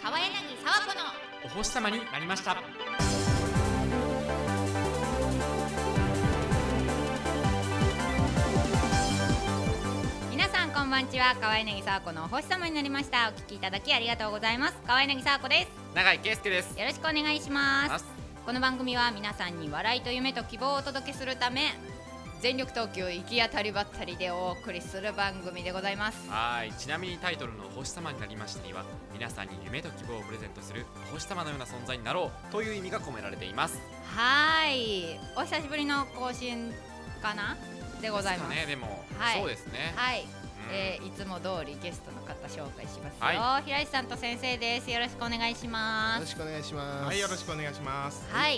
川柳沢子のお星様になりました。 皆さんこんばんちは。川柳沢子のお星様になりました。お聞きいただきありがとうございます。川柳沢子です。 永井圭介です。 よろしくお願いします。この番組は皆さんに笑いと夢と希望をお届けするため全力投球行き当たりばったりでお送りする番組でございます。 はい、ちなみにタイトルのお星様になりましたには皆さんに夢と希望をプレゼントするお星様のような存在になろうという意味が込められています。 はい、お久しぶりの更新かなでございますね。でも、 はい、 そうですね。 はい、いつも通りゲストの方紹介しますよ、 はい、 平石さんと先生です。よろしくお願いします。 よろしくお願いします。 はい、よろしくお願いします。 はい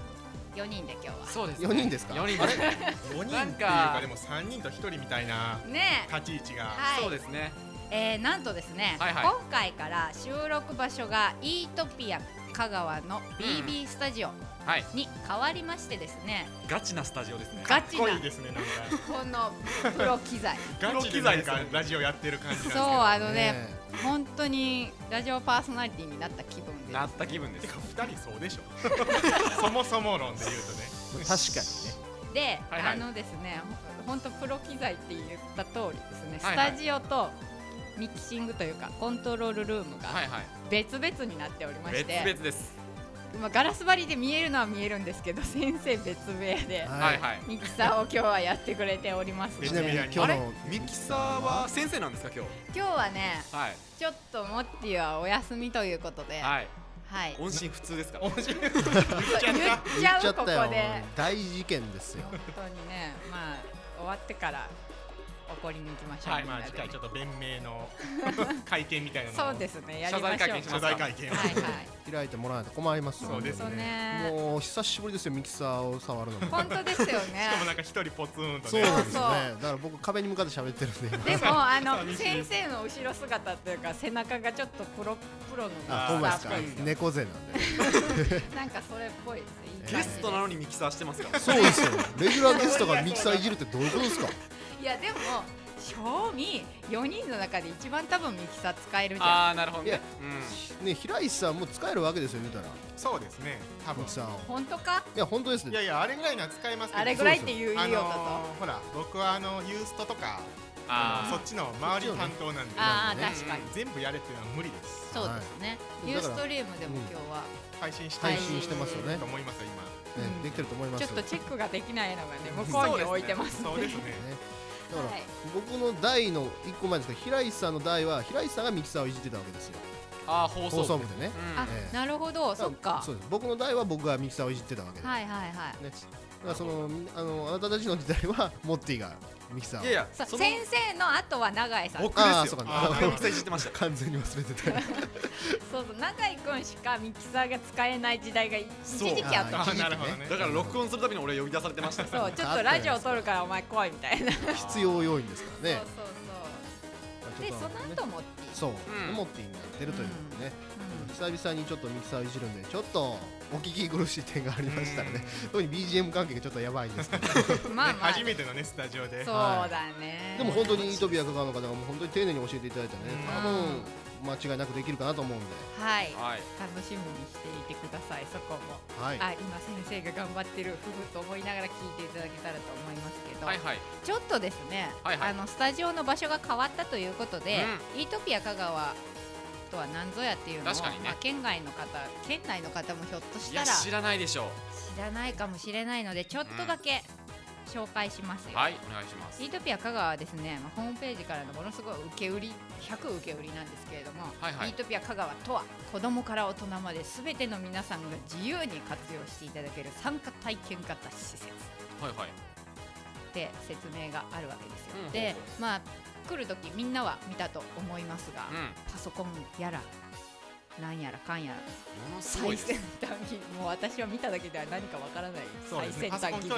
、4人で今日は。 そうですね。 4人ですか。 4人あれ4人っていうかでも3人と1人みたいなね立ち位置が、 はい、 そうですね。 なんとですね、 はいはい、 今回から収録場所がイートピア香川の BB スタジオに変わりましてですね、 ガチなスタジオですね。 ガチな、 かっこいいですね。なんかこのプロ機材ガチでなんかラジオやってる感じなんですけど。 そう本当にラジオパーソナリティになった気分です。 なった気分です。 てか2人そうでしょそもそも論で言うとね確かにね。 で、 はいはい、 ですね、本当プロ機材って言った通りですね、 はいはい、 スタジオとミキシングというかコントロールルームが別々になっておりまして、 別々です。 ガラス張りで見えるのは見えるんですけど先生別部屋でミキサーを今日はやってくれておりますので。 ちなみに今日のミキサーは先生なんですか。今日はね、 はい、 ちょっとモッティはお休みということで、 はいはい、 音信不通ですか。 言っちゃうここで大事件ですよ。 本当にね、まあ終わってから怒りに行きましょう。 はい、まあ次回ちょっと弁明の会見みたいなのそうですね、やりましょう。 謝罪会見を開いてもらわないと困りますよ。 そうですね。 もう久しぶりですよ、ミキサーを触るのも。 本当ですよね。 しかもなんか一人ポツンとね。 そうなんですよね。だから僕壁に向かって喋ってるんで。 でも先生の後ろ姿というか背中がちょっとプロのミキサーっぽいですよ。 猫背なんで。 なんかそれっぽいですね。 ゲストなのにミキサーしてますから。 そうですよ。レギュラーゲストがミキサーいじるってどういうことですか。 いやでも正味4人の中で一番多分ミキサー使えるじゃん。 あー、なるほどね。 ね、平石さんも使えるわけですよ、見たら。 そうですね、多分。 本当か。 いや本当です。 いやいや、あれぐらいのは使えますけど。 あれぐらいって言うようだと。 ほら僕はユーストとかそっちの周り担当なんで、 ああ確かに全部やれっていうのは無理です。 そうですね。ユーストリームでも今日は配信してますよね。 と思いますよ今。 できてると思います。 ちょっとチェックができないのがね、向こうに置いてます。 そうですね。 だから僕の代の1個前ですけど、平石さんの代は平石さんがミキサーをいじってたわけですよ。 ああ、放送部でね。 あ、なるほど、そっか。 そうです。僕の代は僕がミキサーをいじってたわけです。 はいはいはい。 ね、だからあなたたちの時代はモッティがミキサーを。 いやいや、 先生の後は永井さん。 僕ですよ。 そうか。 ミキサーいじってました。 完全に忘れてた。 そうそう、永井くんしかミキサーが使えない時代が一時期あった。 なるほどね。 だから録音するたびに俺呼び出されてました。 そう、ちょっとラジオ撮るからお前来いみたいな。 必要要員ですからね。 そうそうそう。で、その後モッティ。 そう、モッティになってるというね。久々にちょっとミキサーをいじるんで、ちょっとお聞き苦しい点がありましたらね。特に BGM 関係がちょっとやばいんですけど。 まあまあ初めてのねスタジオで。 そうだね。 でも本当にイートピア香川の方がもう本当に丁寧に教えていただいたね。多分間違いなくできるかなと思うんで。 はい。楽しみにしていてください。そこも。 はい。 今先生が頑張ってる夫婦と思いながら聞いていただけたらと思いますけど。 はいはい。 ちょっとですね。スタジオの場所が変わったということで、イートピア香川とは何ぞやっていうのを、県外の方、県内の方もひょっとしたら知らないでしょう。知らないかもしれないので、ちょっとだけ紹介しますよ。 はい、お願いします。 イートピア香川はですね、ホームページからのものすごい受け売り100受け売りなんですけれども、イートピア香川とは子供から大人まで全ての皆さんが自由に活用していただける参加体験型施設で説明があるわけですよ。で、まあ来るときみんなは見たと思いますが、パソコンやらなんやらかんやら最先端機、もう私は見ただけでは何かわからない最先端機、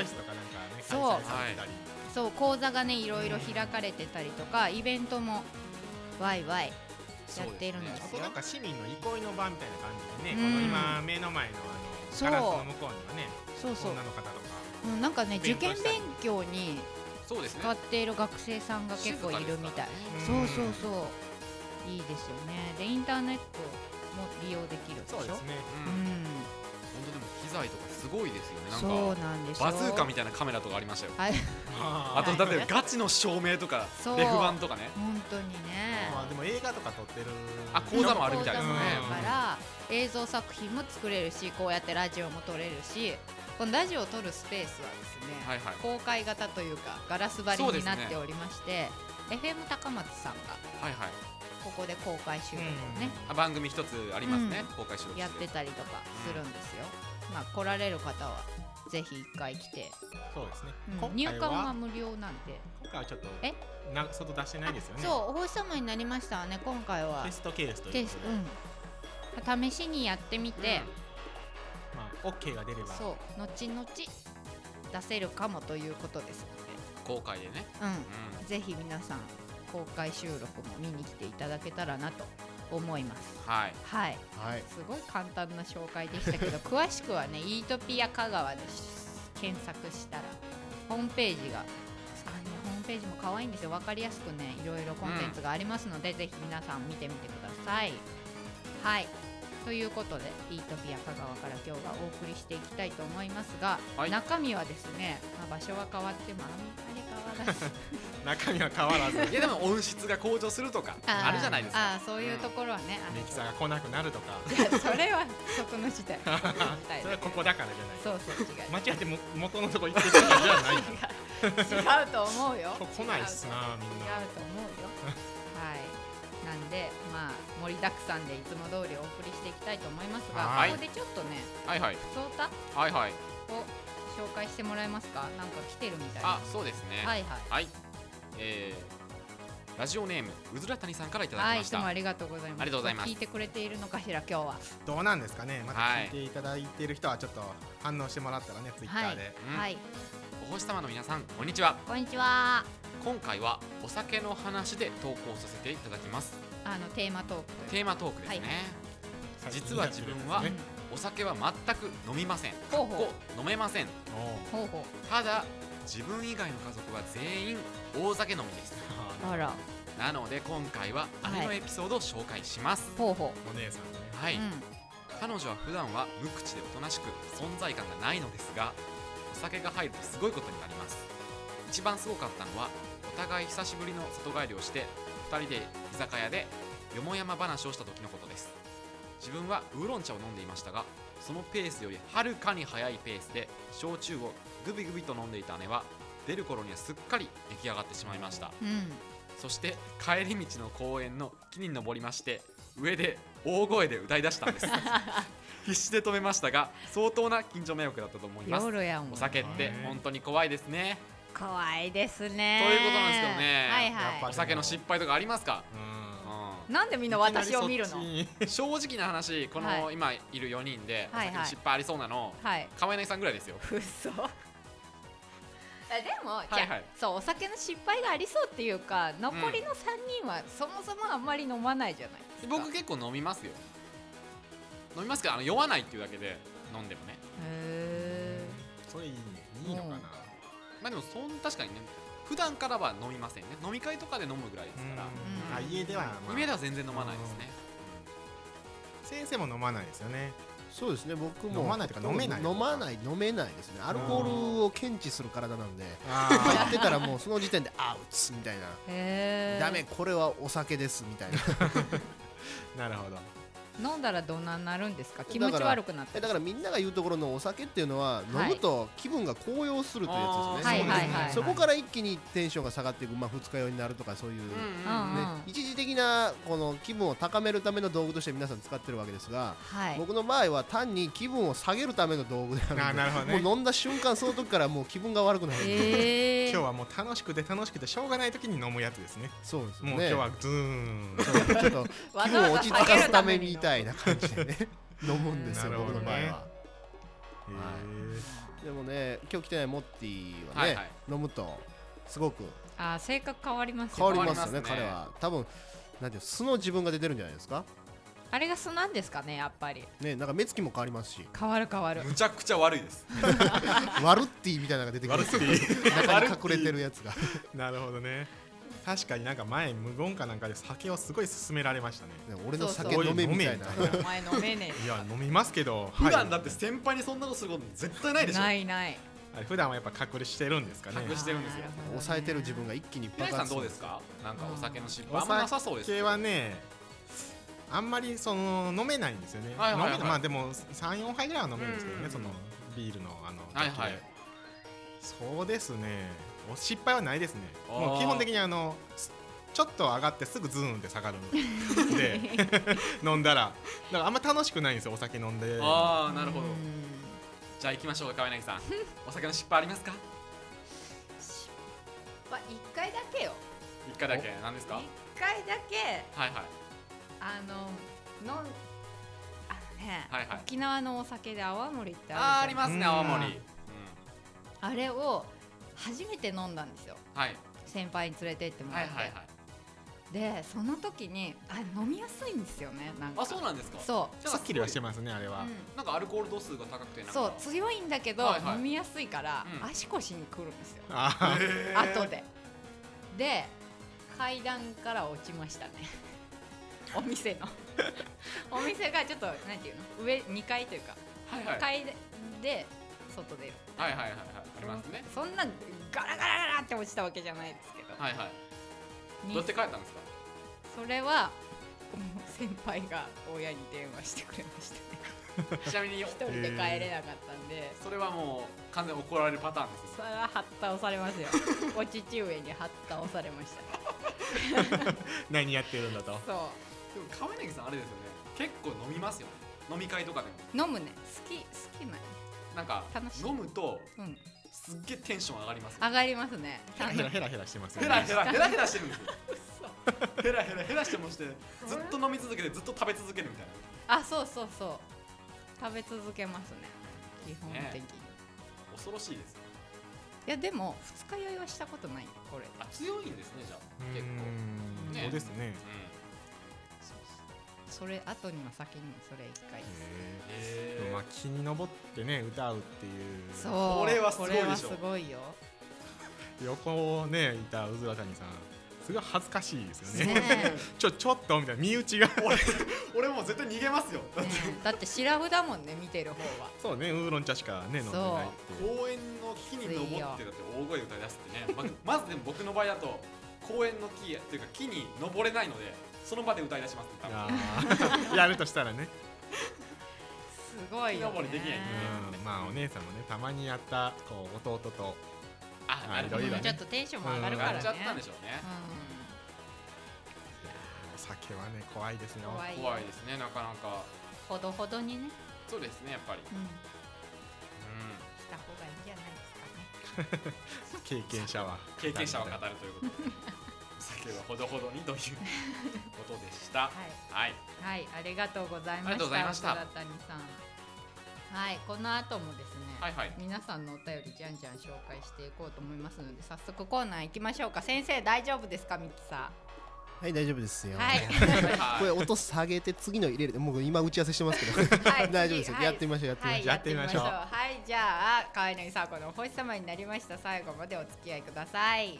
そう講座がねいろいろ開かれてたりとか、イベントもワイワイやっているんですよ。 あとなんか市民の憩いの場みたいな感じでね、この今目の前のガラスの向こうにはね、女の方とかなんかね受験勉強に使っている学生さんが結構いるみたい。そうそうそう、いいですよね。でインターネット利用できるでしょ。 そうですね。 本当でも機材とかすごいですよね。なんかそうなんですよ。 バズーカみたいなカメラとかありましたよ。 あとだってガチの照明とかレフ板とかね。 本当にね。 まあでも映画とか撮ってる講座もあるみたいですね。 だから映像作品も作れるし、こうやってラジオも撮れるし、このラジオを撮るスペースはですね、公開型というかガラス張りになっておりまして、FM 高松さんがここで公開収録をね、 番組一つありますね、公開収録やってたりとかするんですよ。まあ来られる方はぜひ一回来て。 そうですね。 入館は無料なんで。 今回はちょっと外出してないですよね。 そう、お星様になりましたね。今回はテストケースということで、試しにやってみて、 まあ OK が出れば、 そう、後々出せるかもということですので、 公開でね。 ぜひ皆さん公開収録も見に来ていただけたらなと思います。 はい、 すごい簡単な紹介でしたけど詳しくはね、イートピア香川で検索したらホームページがホームページも可愛いんですよ。分かりやすくね、いろいろコンテンツがありますので、ぜひ皆さん見てみてください。はい、ということでイートピア香川から今日はお送りしていきたいと思いますが、中身はですね、場所は変わってもあんまり変わらず中身は変わらずいやでも音質が向上するとかあるじゃないですか。 そういうところはね、 ミキサーが来なくなるとかそれはそこの時代それはここだからじゃない。 そう違う、 間違って元のとこ行ってるんじゃない違うと思うよ。 来ないっすな、みんな。 違うと思うよはい、なんでまあ盛りだくさんでいつも通りお送りしていきたいと思いますが、ここでちょっとね、ふつおたを紹介してもらえますか。なんか来てるみたいな。 そうですね。ラジオネームうずらたにさんからいただきました。 いつもありがとうございます。 ありがとうございます。 聞いてくれているのかしら今日は。 どうなんですかね。また聞いていただいている人はちょっと反応してもらったらね、ツイッターで。 お星様の皆さん、こんにちは。 こんにちは。 今回はお酒の話で投稿させていただきます。 テーマトーク。 テーマトークですね。実は自分はお酒は全く飲みません。飲めません。ただ自分以外の家族は全員大酒飲みです。 あら。 なので今回は姉のエピソードを紹介します。 お姉さんね。 はい。彼女は普段は無口でおとなしく存在感がないのですが、お酒が入るとすごいことになります。一番すごかったのは、お互い久しぶりの里帰りをして2人で居酒屋でよもやま話をした時のことです。自分はウーロン茶を飲んでいましたが、そのペースよりはるかに速いペースで焼酎をグビグビと飲んでいた姉は、出る頃にはすっかり出来上がってしまいました。そして帰り道の公園の木に登りまして、上で大声で歌い出したんです必死で止めましたが、相当な近所迷惑だったと思います。お酒って本当に怖いですね。 怖いですね。 ということなんですけどね、お酒の失敗とかありますか？ なんでみんな私を見るの？ 正直な話、この今いる4人でお酒の失敗ありそうなの、川柳さんぐらいですよ。 嘘でもそう、お酒の失敗がありそうっていうか、残りの3人はそもそもあんまり飲まないじゃないですか。 僕結構飲みますよ。飲みますけど、酔わないっていうだけで飲んでもね。 それいいね。いいのかな。 まあでも確かにね、普段からは飲みませんね。飲み会とかで飲むぐらいですから。 家では全然飲まないですね。 先生も飲まないですよね。 そうですね、僕も飲まないとか飲めないですね。アルコールを検知する体なんで、入ってたらもうその時点でアウツみたいな、ダメ、これはお酒ですみたいな。なるほど。 飲んだらどんなになるんですか？気持ち悪くなって。 だからみんなが言うところのお酒っていうのは、飲むと気分が高揚するというやつですね。そこから一気にテンションが下がっていく、二日酔いになるとか、そういう一時的なこの気分を高めるための道具として皆さん使ってるわけですが、僕の場合は単に気分を下げるための道具であるので、もう飲んだ瞬間その時からもう気分が悪くなる。 今日はもう楽しくてしょうがない時に飲むやつですね。 そうですね。 もう今日はズーンちょっと気分を落ち着かすためみたいな感じでね飲むんですよ、僕の場合は。でもね、今日来てないモッティはね、飲むとすごく性格変わりますよね。変わりますよね。彼は多分なんていう素の自分が出てるんじゃないですか。 あれが素なんですかね、やっぱりね。なんか目つきも変わりますし。 変わるむちゃくちゃ悪いですワルッティみたいなのが出てくる。中に隠れてるやつがなるほどね。 確かになんか前無言かなんかで酒をすごい勧められましたね。 俺の酒飲めみたいな。 お前飲めねえ。いや飲みますけど。 普段だって先輩にそんなことすること絶対ないでしょ。 ないない。 普段はやっぱ隠れしてるんですかね。 隠してるんですよ。 抑えてる自分が一気に爆発。皆さんどうですか？なんかお酒の失敗あんまなさそうです。 お酒はね、あんまりその飲めないんですよね。まあでも3、4杯ぐらいは飲めるんですけどね。そのビールのはいはい。 そうですね。失敗はないですね。もう基本的にちょっと上がってすぐズーンって下がるんで飲んだら、だからあんま楽しくないんですよ、お酒飲んで。 ああ、なるほど。じゃあ行きましょうか、川柳さん。お酒の失敗ありますか？ 失敗1回だけよ。 1回だけ。何ですか ？1回だけ。 はいはい。 沖縄のお酒で泡盛ってありますね、泡盛。 あれを初めて飲んだんですよ。 はい。 先輩に連れて行ってもらって。でその時に飲みやすいんですよね。なんかそうなんですか。 そうさっきりはしてますね、あれは。 なんかアルコール度数が高くてそう強いんだけど飲みやすいから足腰にくるんですよ、後で。で階段から落ちましたねお店のお店がちょっとなんていうの、上2階というか階で外出る。 はいはいはいはい、ありますね。 そんなガラガラガラって落ちたわけじゃないですけど。 はいはい。どうやって帰ったんですか？ それは先輩が親に電話してくれましたねちなみに一人で帰れなかったんで。 それはもう完全に怒られるパターンです。 それははった押されますよお父上にはった押されました何やってるんだと。 そう。 でも川柳さんあれですよね、結構飲みますよね。飲み会とかでも飲むね。好きなね。 なんか飲むとすっげえテンション上がりますよ。 上がりますね。 ヘラヘラヘラしてますよ。 ヘラヘラヘラヘラしてるんですよヘラヘラヘラしてもしてずっと飲み続けてずっと食べ続けるみたいな。そうそうそう、食べ続けますね基本的に。 恐ろしいです。 いやでも二日酔いはしたことないこれ。 強いんですね、じゃあ結構。 そうですね。 それ後にも先にもそれ1回です。 まあ気に上ってね歌うっていう。 そう、 これはすごいでしょ。 これはすごいよ。 横をねいたうずら谷さんすごい恥ずかしいですよねちょっとみたいな身内が俺もう絶対逃げますよだってシラフだもんね見てる方は。 そうね、ウーロン茶しかね飲んでないって。 公園の木に登ってだって大声歌い出すってねまずでも僕の場合だと公園の木というか木に登れないのでその場で歌い出しますね。 やるとしたらねすごいよね。 できないんでね。 まあお姉さんもねたまにやったこう弟といろいろちょっとテンションも上がるからね。 上がっちゃったんでしょうね。 お酒はね怖いですよ。 怖いですね、なかなか。 ほどほどにね。 そうですね、やっぱり。 した方がいいんじゃないですかね。 経験者は語るということでお酒はほどほどにということでした。はい、 ありがとうございました。 ありがとうございました。 谷さん。はい、この後もですね、皆さんのお便りじゃんじゃん紹介していこうと思いますので、早速コーナー行きましょうか。先生大丈夫ですか、ミキさん。 はい、大丈夫ですよ。 はい、 これ音下げて次の入れる。もう今打ち合わせしてますけど、大丈夫ですよ。やってみましょう。 やってみましょう。はい、じゃあ川柳さんこのお星様になりました。最後までお付き合いください。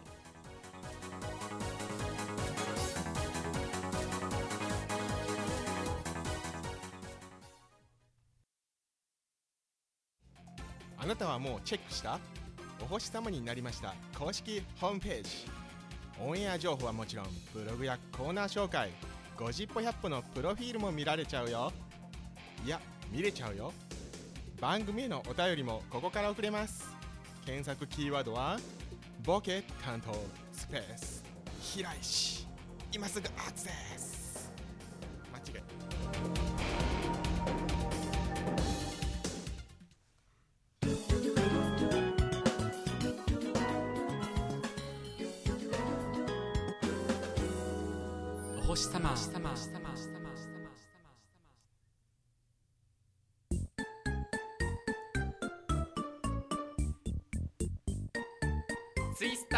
あなたはもうチェックしたお星様になりました公式ホームページ。オンエア情報はもちろんブログやコーナー紹介、50歩100歩のプロフィールも見られちゃうよ。いや見れちゃうよ。番組へのお便りもここから送れます。検索キーワードはボケ担当スペース平石。今すぐアクセス。間違いお星様。ツイスター。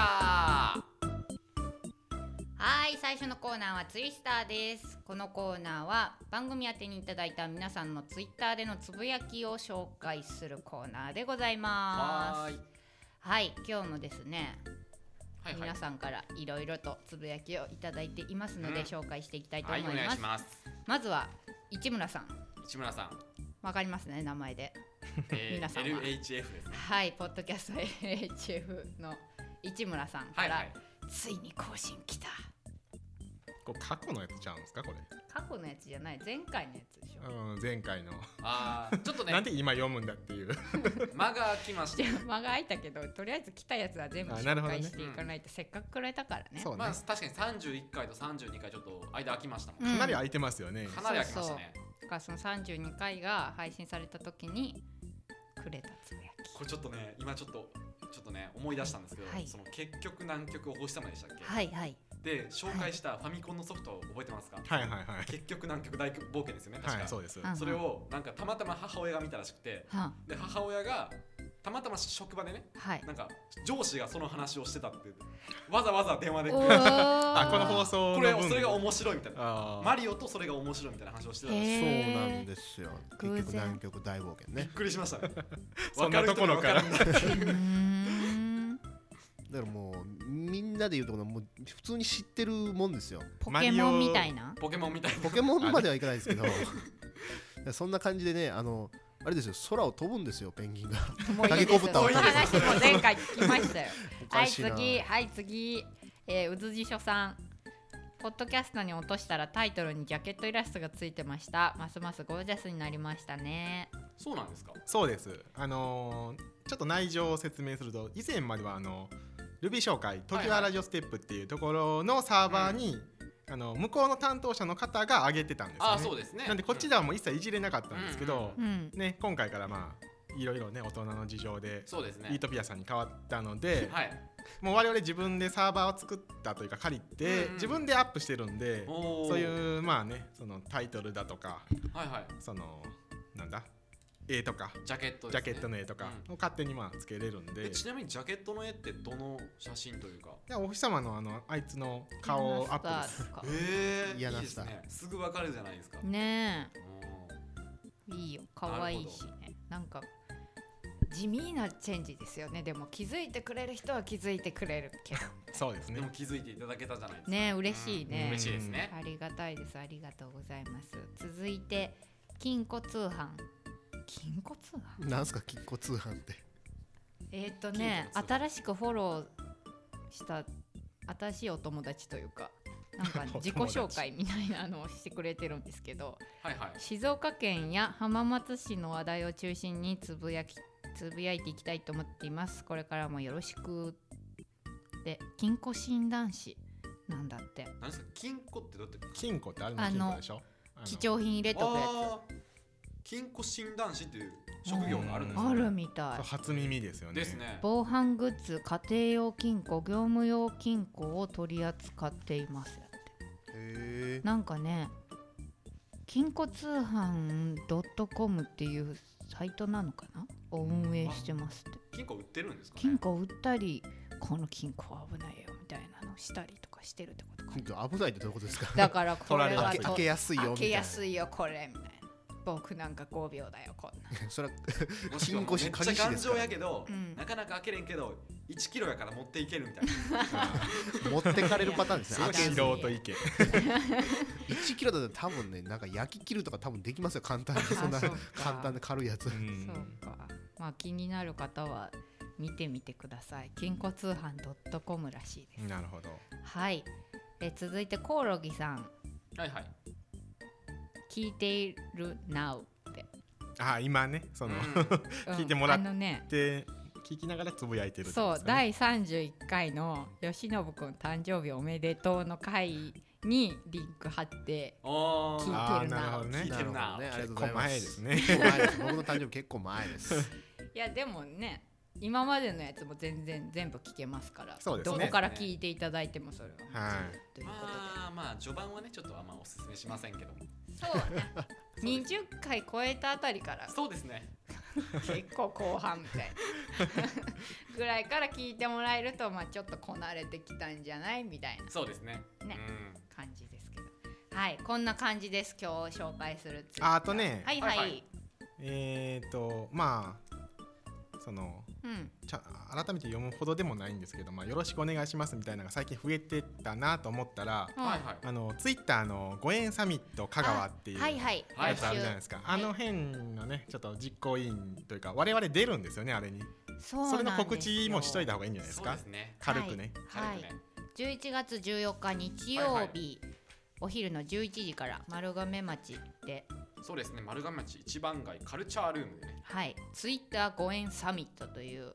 はい、最初のコーナーはツイスターです。このコーナーは番組宛てにいただいた皆さんのツイッターでのつぶやきを紹介するコーナーでございます。はい、今日もですね、 皆さんからいろいろとつぶやきをいただいていますので、紹介していきたいと思います。 はい、お願いします。 まずは市村さん。 市村さん、 わかりますね、名前で。皆さんは LHF ですね。 はい、ポッドキャスト LHF の市村さんから、ついに更新来た。 これ過去のやつちゃうんですかこれ。 過去のやつじゃない、前回のやつでしょ。 前回の。 ちょっとね。 なんで今読むんだっていう。 間が空きました。 間が空いたけど、とりあえず来たやつは全部紹介していかないと、せっかくくれたからね。 まあ確かに31回と32回ちょっと間空きましたもん。 かなり空いてますよね。 かなり空きましたね。 だからその32回が配信された時にくれたつぶやき。 これちょっとね、今ちょっとね思い出したんですけど、その結局南極お星様でしたっけ。 はいはい。 で紹介したファミコンのソフト覚えてますか。 はいはいはい。 結局南極大冒険ですよね。確か。 はい、そうです。 それをなんかたまたま母親が見たらしくて、で母親がたまたま職場でね、なんか上司がその話をしてたってわざわざ電話でこの放送これそれが面白いみたいな、マリオとそれが面白いみたいな話をしてたんです。 そうなんですよ。結局南極大冒険ね。 びっくりしましたね。 そんなところから。 だからもうみんなで言うところもう普通に知ってるもんですよ。 ポケモンみたいな。 ポケモンみたいな。 ポケモンまではいかないですけどそんな感じでね、あれですよ、空を飛ぶんですよペンギンが。タケコプターを。 その話も前回聞きましたよ。はい次、うずじしょさん。ポッドキャストに落としたらタイトルにジャケットイラストがついてました。ますますゴージャスになりましたね。 そうなんですか。 そうです。ちょっと内情を説明すると、以前まではルビー紹介トキワラジオステップっていうところのサーバーに、向こうの担当者の方が上げてたんですよね。 そうですね。 なんでこっちではもう一切いじれなかったんですけど、ね、今回からまあいろいろね大人の事情でイートピアさんに変わったので、もう我々自分でサーバーを作ったというか借りて、自分でアップしてるんで、そういうまあね、そのタイトルだとか、そのなんだ絵とかジャケットの絵とかを勝手にまあつけれるんで。 ちなみにジャケットの絵ってどの写真というか。 お日様のあいつの顔をアップです。 嫌なスター。 すぐわかるじゃないですか。 ねえ。いいよ、可愛いしね。なんか地味なチェンジですよね。でも気づいてくれる人は気づいてくれるけど。 そうですね。 でも気づいていただけたじゃないですか。 ね、嬉しいね。 嬉しいですね。 ありがたいです。ありがとうございます。続いて金庫通販。金庫通販？ なんすか金庫通販って。 新しくフォローした新しいお友達というか、なんか自己紹介みたいなのをしてくれてるんですけど、静岡県や浜松市の話題を中心につぶやいていきたいと思っています。これからもよろしく。で、金庫診断士なんだって。 何ですか金庫ってどうやって？ 金庫ってあれの金庫でしょ？ 貴重品入れとくやつ。 金庫診断士っていう職業があるんですよね。あるみたい。 初耳ですよね。 ですね。 防犯グッズ、家庭用金庫、業務用金庫を取り扱っていますやって。なんかね、金庫通販 .com っていうサイトなのかなを運営してますって。 金庫売ってるんですかね。 金庫売ったり、この金庫は危ないよみたいなのをしたりとかしてるってことか。 危ないってどういうことですか。 だからこれは開けやすいよみたいな。 開けやすいよこれみたいな。僕なんか5秒だよこんな。 それは金庫師めっちゃ頑丈やけど、なかなか開けれんけど1キロやから持っていけるみたいな。 持ってかれるパターンですね。 素人いけ。 1キロだと多分ね、なんか焼き切るとか多分できますよ簡単に。そんな簡単で軽いやつ。 そうか。まあ気になる方は見てみてください。金庫通販 .com らしいです。 なるほど。 はい。続いてコオロギさん。聞いている Now って。 今ね、その聞いてもらって聞きながらつぶやいてる。 そう、第31回の吉信くん誕生日おめでとうの回にリンク貼って聞いてるな。 聞いてるな。 結構前ですね。 僕の誕生日結構前です。 いやでもね、今までのやつも全部聞けますから、 そうですね、 どこから聞いていただいてもそれはということで、 まあ序盤はねちょっとあんまおすすめしませんけども、 そうね20回超えたあたりからそうですね結構後半みたいなぐらいから聞いてもらえると、まあちょっとこなれてきたんじゃないみたいな、 そうですね、 感じですけど、はい、こんな感じです。今日紹介するあとね、 はいはい、 まあその改めて読むほどでもないんですけど、よろしくお願いしますみたいなのが最近増えてたなと思ったら、ツイッターの5円サミット香川っていうやつあるじゃないですか。あの辺のねちょっと実行委員というか我々出るんですよね、あれに。それの告知もしといた方がいいんじゃないですか。 そうですね、 軽くね。 11月14日日曜日、お昼の11時から丸亀町で、 そうですね、丸亀町一番街カルチャールームでね、 ツイッター5円サミットという、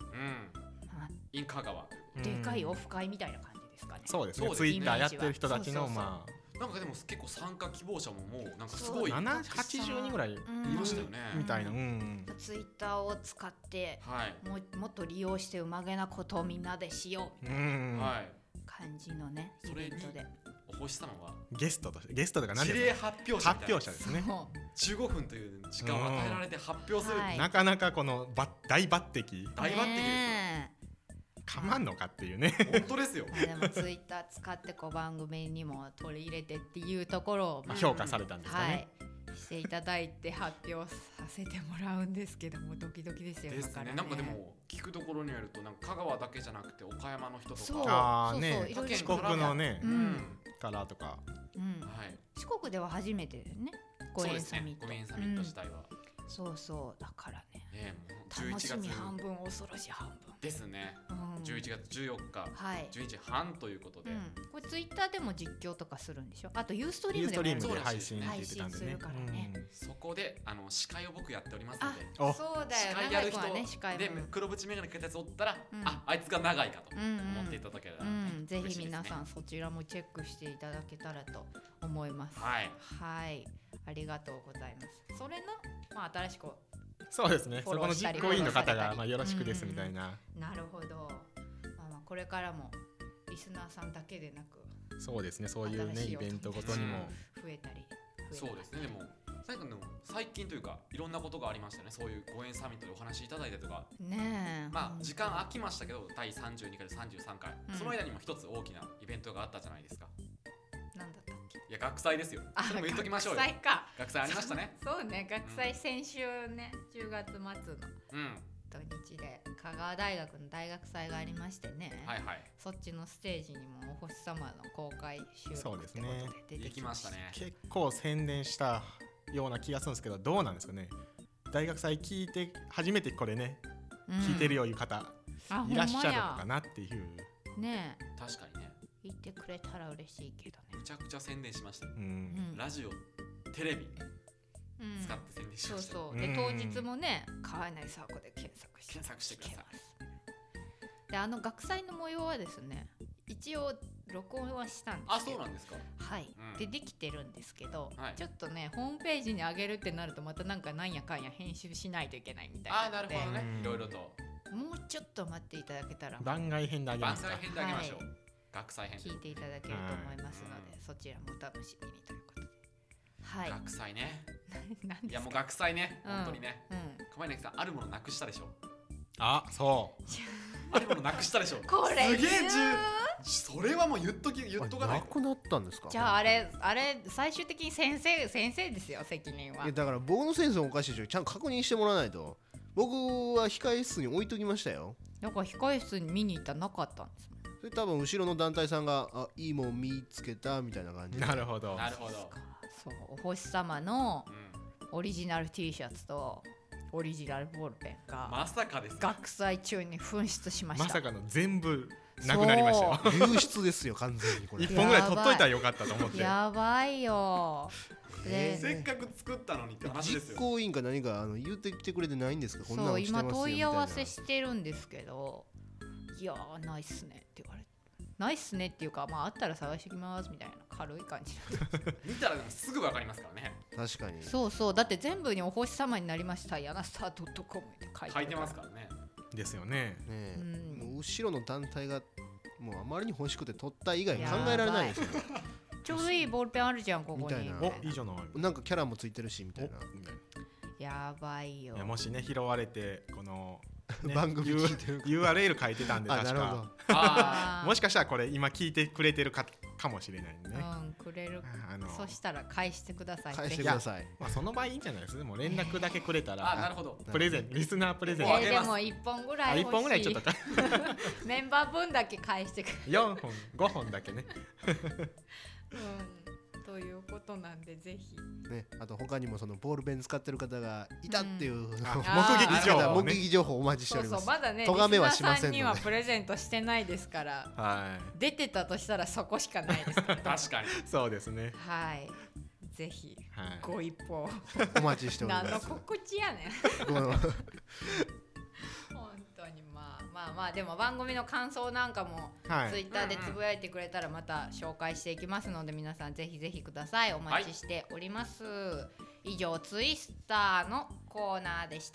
in 香川でかいオフ会みたいな感じですかね。 そうですね、ツイッターやってる人たちのなんかでも結構参加希望者ももうなんかすごい 780人ぐらいいましたよねみたいな。 ツイッターを使って、もっと利用してうまげなことをみんなでしようみたいな感じのねイベントで、 お星様はゲストとか何事例発表者ですね。 15分という時間を与えられて発表する、 なかなかこの大抜擢ですよ。かまんのかっていうね。 本当ですよ。 でもツイッター使って番組にも取り入れてっていうところを評価されたんですかね。 していただいて発表させてもらうんですけども、ドキドキですよ。 ですね。なんかでも聞くところによるとなんか香川だけじゃなくて岡山の人とか、 四国のねからとか、 四国では初めてですね。5円サミット。 5円サミット自体は。 そうだからね。楽しみ半分恐ろしい半分ですね。11月14日11時半ということで、 これツイッターでも実況とかするんでしょ。あとユーストリームでも配信するからね。 そこで司会を僕やっておりますので、 そうだよ、 司会やる人で黒縁眼鏡かけたやつおったら、あいつが長いかと思っていただければ、 ぜひ皆さんそちらもチェックしていただけたらと思います。ありがとうございます。それの新しくそうですね、そこの実行委員の方がよろしくですみたいな。 なるほど。これからもリスナーさんだけでなく、 そうですね、そういうねイベントごとにも増えたり。 そうですね。でも最近というかいろんなことがありましたね。そういう5円サミットでお話しいただいたとかね。時間空きましたけど、第32回と33回、その間にも一つ大きなイベントがあったじゃないですか。 なんだったっけ。 いや、学祭ですよ。それも言っときましょうよ。学祭ありましたね。 そうね、学祭先週ね、10月末の土日で香川大学の大学祭がありましてね、そっちのステージにもお星様の公開収録ってことで出てきましたね。 結構宣伝したような気がするんですけど、どうなんですかね。大学祭聞いて初めてこれね、聞いてるよいう方いらっしゃるのかなっていうね。 確かにね、 言ってくれたら嬉しいけどね。 めちゃくちゃ宣伝しました。ラジオ、テレビ使って宣伝しました。 で当日もね、川内サーコで検索してください。で学祭の模様はですね、一応録音はしたんですけど。 そうなんですか。 でできてるんですけど、ちょっとねホームページに上げるってなるとまたなんやかんや編集しないといけないみたいな。 なるほどね。いろいろと。 もうちょっと待っていただけたら。 番外編であげますか。 番外編であげましょう。学祭編聞いていただけると思いますので、そちらもお楽しみにということで。 学祭ね。いやもう学祭ね、本当にね。川柳さん、あるものなくしたでしょ。 そうあるものなくしたでしょ。 これすげえそれはもう言っとかない。 なくなったんですか。 じゃああれ最終的に先生ですよ、責任は。 だから僕のセンスもおかしいでしょ。ちゃんと確認してもらわないと。僕は控え室に置いときましたよ。 だから控え室に見に行ったらなかったんですもん。 それ多分後ろの団体さんがいいもん見つけたみたいな感じ。 なるほど。 そう、お星様のオリジナル T シャツとオリジナルボールペンがまさかです。 学祭中に紛失しました。 まさかの全部なくなりましたよ。 流出ですよ完全にこれ。 1本ぐらい取っといたらよかったと思って。 やばいよ。 せっかく作ったのにって話ですよ。 実行委員か何か言ってきてくれてないんですか。こんなのそう、今問い合わせしてるんですけど、いやーないっすねって言われて。ないっすねっていうか、あったら探してきますみたいな軽い感じ見たらでもすぐ分かりますからね。 確かに。 そうだって全部にお星様になりましたやなスター.com って書いてますからね。 ですよね。 もう後ろの団体がもうあまりに欲しくて取った以外考えられないですよ。 ちょうどいいボールペンあるじゃんここに。 いいじゃない。 なんかキャラもついてるしみたいな。 やばいよ。 もしね拾われてこの番組聞いてる URL 書いてたんで確かもしかしたらこれ今聞いてくれてるかもしれないね。 くれる。そしたら返してください。 返してください。 まあその場合いいんじゃないですか。もう連絡だけくれたら。 なるほど。 プレゼン、リスナープレゼント。 でも1本ぐらい欲しい。 1本ぐらいちょっとか。 メンバー分だけ返してくれ。 4本、5本だけね。 ということなんでぜひね、あと他にもそのボールペン使ってる方がいたっていう、 目撃情報お待ちしております。 そうまだね、 咎めはしませんので。 リスナーさんにはプレゼントしてないですから、出てたとしたらそこしかないですから、ね、 確かにそうですね。 はい、ぜひ、ご一報お待ちしております。 何の告知やねん本当にまあでも番組の感想なんかもツイッターでつぶやいてくれたらまた紹介していきますので、皆さんぜひぜひください。お待ちしております、以上ツイスターのコーナーでした。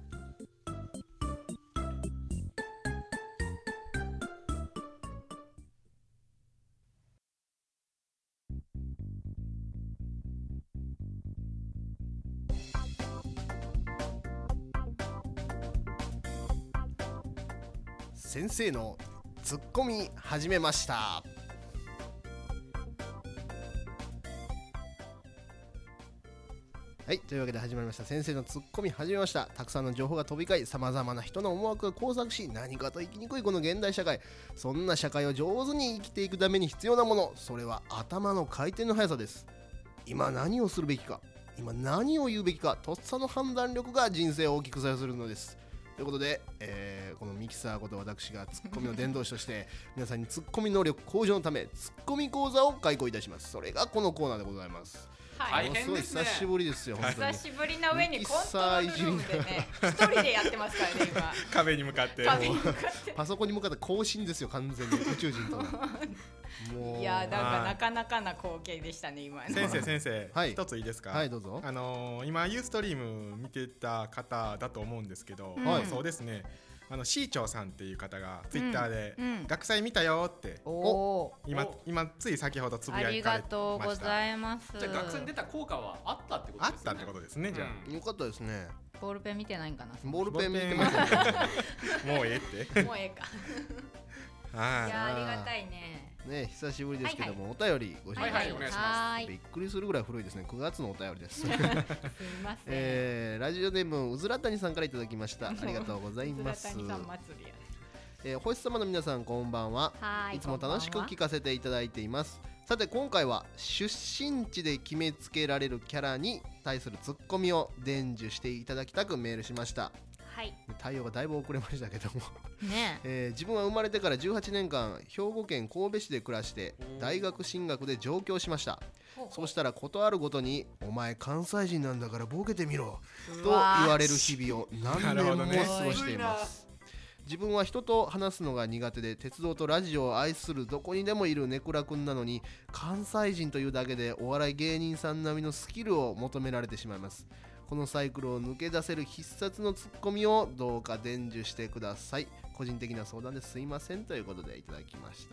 先生のツッコミ始めました。はい、というわけで始まりました。先生のツッコミ始めました。たくさんの情報が飛び交い、さまざまな人の思惑が交錯し、何かと生きにくいこの現代社会。そんな社会を上手に生きていくために必要なもの、それは頭の回転の速さです。今何をするべきか、今何を言うべきか、とっさの判断力が人生を大きく左右するのです。ということで、このミキサーこと私がツッコミの伝道師として皆さんにツッコミ能力向上のためツッコミ講座を開講いたします。それがこのコーナーでございます。 大変ですね。 久しぶりですよ。 久しぶりな上にコントロールルームでね、一人でやってますからね今。 壁に向かって。 パソコンに向かって更新ですよ、完全に宇宙人と。 もういや、なかなかな光景でしたね今。 先生、一ついいですか。 はい、どうぞ。 今ユーストリーム見てた方だと思うんですけど、そうですね。シーチョウさんっていう方がツイッターで学祭見たよって今つい先ほどつぶやいてました。 ありがとうございます。 じゃあ学祭に出た効果はあったってことですね。 あったってことですね。じゃあよかったですね。 ボールペン見てないんかな。 ボールペン見てます。 もうええって。 もうええか。いや、ありがたいね。 ね、久しぶりですけども、お便りご紹介します。びっくりするぐらい古いですね。9月のお便りです。すみません。 ラジオネームうずらたにさんからいただきました。ありがとうございます。星様の皆さんこんばんは。いつも楽しく聞かせていただいています。さて今回は出身地で決めつけられるキャラに対するツッコミを伝授していただきたくメールしました。対応がだいぶ遅れましたけども自分は生まれてから18年間兵庫県神戸市で暮らして大学進学で上京しました。そうしたらことあるごとにお前関西人なんだからボケてみろと言われる日々を何年も過ごしています。自分は人と話すのが苦手で鉄道とラジオを愛するどこにでもいるネクラくんなのに関西人というだけでお笑い芸人さん並みのスキルを求められてしまいます。このサイクルを抜け出せる必殺のツッコミをどうか伝授してください。個人的な相談ですいませんということでいただきました。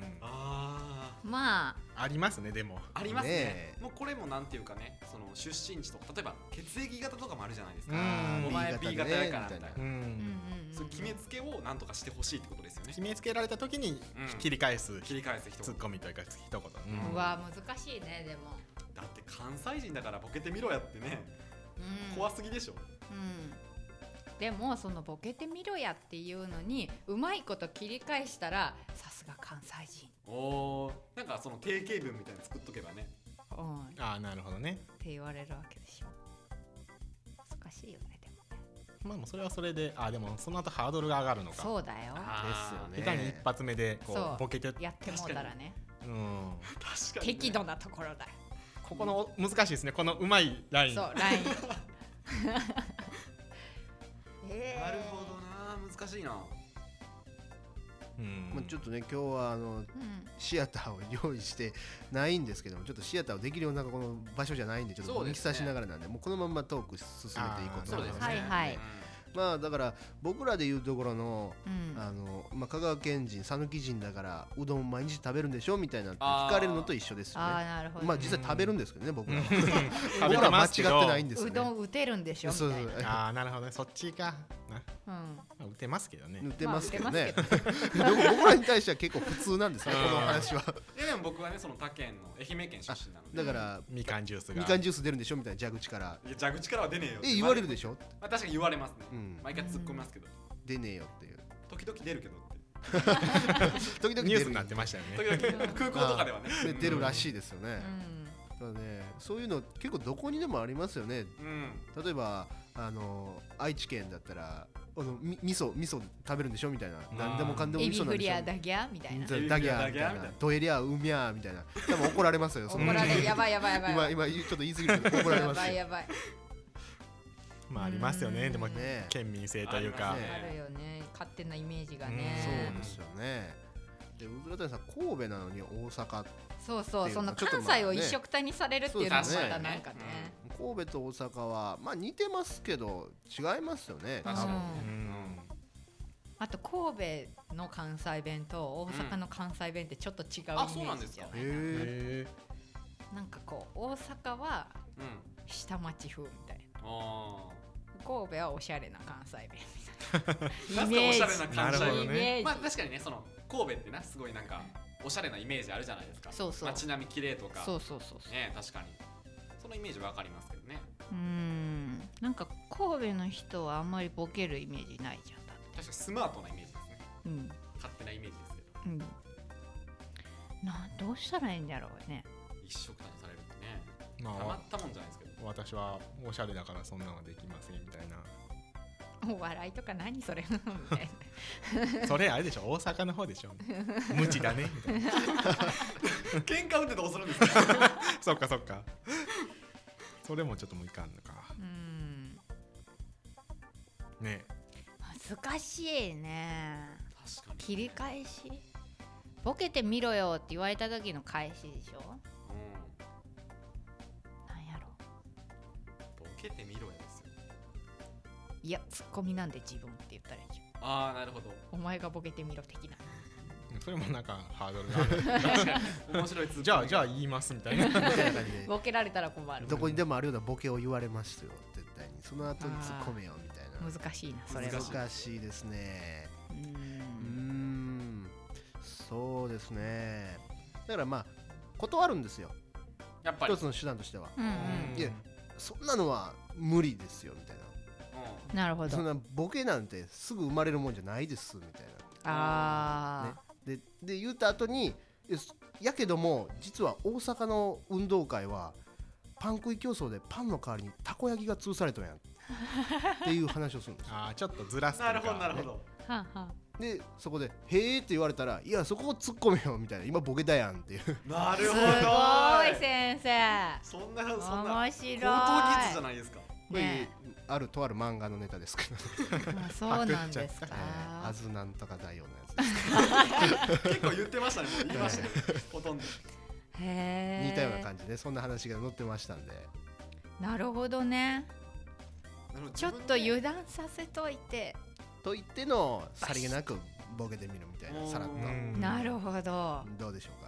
まあありますね。でもありますね。もうこれもなんていうかね、その出身地とか例えば血液型とかもあるじゃないですか。お前 B 型やからみたいな。そう決めつけをなんとかしてほしいってことですよね。 決めつけられた時に切り返すツッコミというか一言。 うわ難しいね。でもだって関西人だからボケてみろやってね。怖すぎでしょ。 でもそのボケてみろやっていうのにうまいこと切り返したらさすが関西人。 なんかその定型文みたいなの作っとけばね。 ああなるほどね。 って言われるわけでしょ。難しいよね。でもね。 まあそれはそれででもその後ハードルが上がるのか。 そうだよ。 ですよね。 下手に一発目でこうボケてやってもうたらね。 確かに。 適度なところだよ。 ここの難しいですね。このうまいライン。 そうライン。 なるほどな、難しいな。 ちょっとね今日はシアターを用意してないんですけども、ちょっとシアターをできるようなこの場所じゃないんでちょっとミキサーしながらなんで、もうこのままトーク進めていこうと思います。まあだから僕らでいうところの香川県人讃岐人だからうどん毎日食べるんでしょみたいなって聞かれるのと一緒ですよね。まあ実際食べるんですけどね僕ら僕ら間違ってないんですよね。 うどん打てるんでしょみたいな。 なるほどね。そっちか。 打てますけどね。 打てますけどね。でも僕らに対しては結構普通なんですよ、この話は。 でも僕はね、その他県の愛媛県出身なので、 だからみかんジュース出るんでしょみたいな蛇口から。 いや蛇口からは出ねえよ。 言われるでしょ。 まあ確かに言われますね。毎回突っ込みますけど。 出ねえよっていう。 時々出るけどって。 時々 ニュースになってましたよね。 時々空港とかではね。 出るらしいですよね。そういうの結構どこにでもありますよね。例えば愛知県だったら味噌食べるんでしょみたいな、何でもかんでも味噌なんでしょ。エビフリアダギャみたいな。 ダギャみたいな。ドエリアウミャみたいな。多分怒られますよ。 怒られる。やばい。 今ちょっと言い過ぎるけど怒られますよ。 やばい。 まあありますよね。でも県民性というか。 あるよね。勝手なイメージがね。 そうですよね。で、うずら谷さん神戸なのに大阪。 そうその関西を一緒くたにされるっていうのもまたなんかね。 神戸と大阪はまあ似てますけど違いますよね。 あと神戸の関西弁と大阪の関西弁ってちょっと違うイメージじゃない。なんかこう大阪は下町風みたいな。神戸はおしゃれな関西弁みたいな。イメージ。 おしゃれな関西弁。まあ確かにね、その神戸ってなすごいなんかおしゃれなイメージあるじゃないですか。街並み綺麗とか。 そう。 ね、確かに。そのイメージわかりますけどね。 なんか神戸の人はあんまりボケるイメージないじゃん。 確かにスマートなイメージですね。勝手なイメージですけど。どうしたらいいんだろうね。 一緒くたにされるってね。たまったもんじゃないですけど。 私はおしゃれだからそんなのできませんみたいな。 お笑いとか何それみたいな。それあれでしょ、大阪の方でしょ。無知だねみたいな。 喧嘩打ってどうするんですか。 そっか。それもちょっともういかんのか。ね。 難しいね。 確かに。 切り返し。ボケてみろよって言われた時の返しでしょ。なんやろ。 ボケてみろよですよ。 いや、ツッコミなんで自分って言ったらいいじゃん。 ああ、なるほど。 お前がボケてみろ的な。 それもなんかハードルがある。 確かに面白いツッコミ。 じゃあ言いますみたいな。 ボケられたら困る。 どこにでもあるようなボケを言われますよ、絶対に。その後に突っ込めよみたいな。 難しいな、それは。 難しいですね。そうですね。だからまあ断るんですよ。 やっぱり一つの手段としては。いや、そんなのは無理ですよみたいな。なるほど。 そんなボケなんてすぐ生まれるもんじゃないですみたいな。で言った後に、やけども実は大阪の運動会はパン食い競争でパンの代わりにたこ焼きが潰されたんやっていう話をするんですよ。 ちょっとずらすというか。 なるほど。 でそこで「へーって言われたら「いやそこを突っ込めよ」みたいな「今ボケだやん」っていう。 なるほど。 すごい先生。 そんな面白い。 高等技術じゃないですか。 これとある漫画のネタですけど。 そうなんですか。 あずなんとかだよのやつです。 結構言ってましたね。もう言いましたね。ほとんど。 似たような感じでそんな話が載ってましたんで。 なるほどね。ちょっと油断させといて。 と言ってのさりげなくボケてみるみたいな、さらっと。 なるほど。 どうでしょ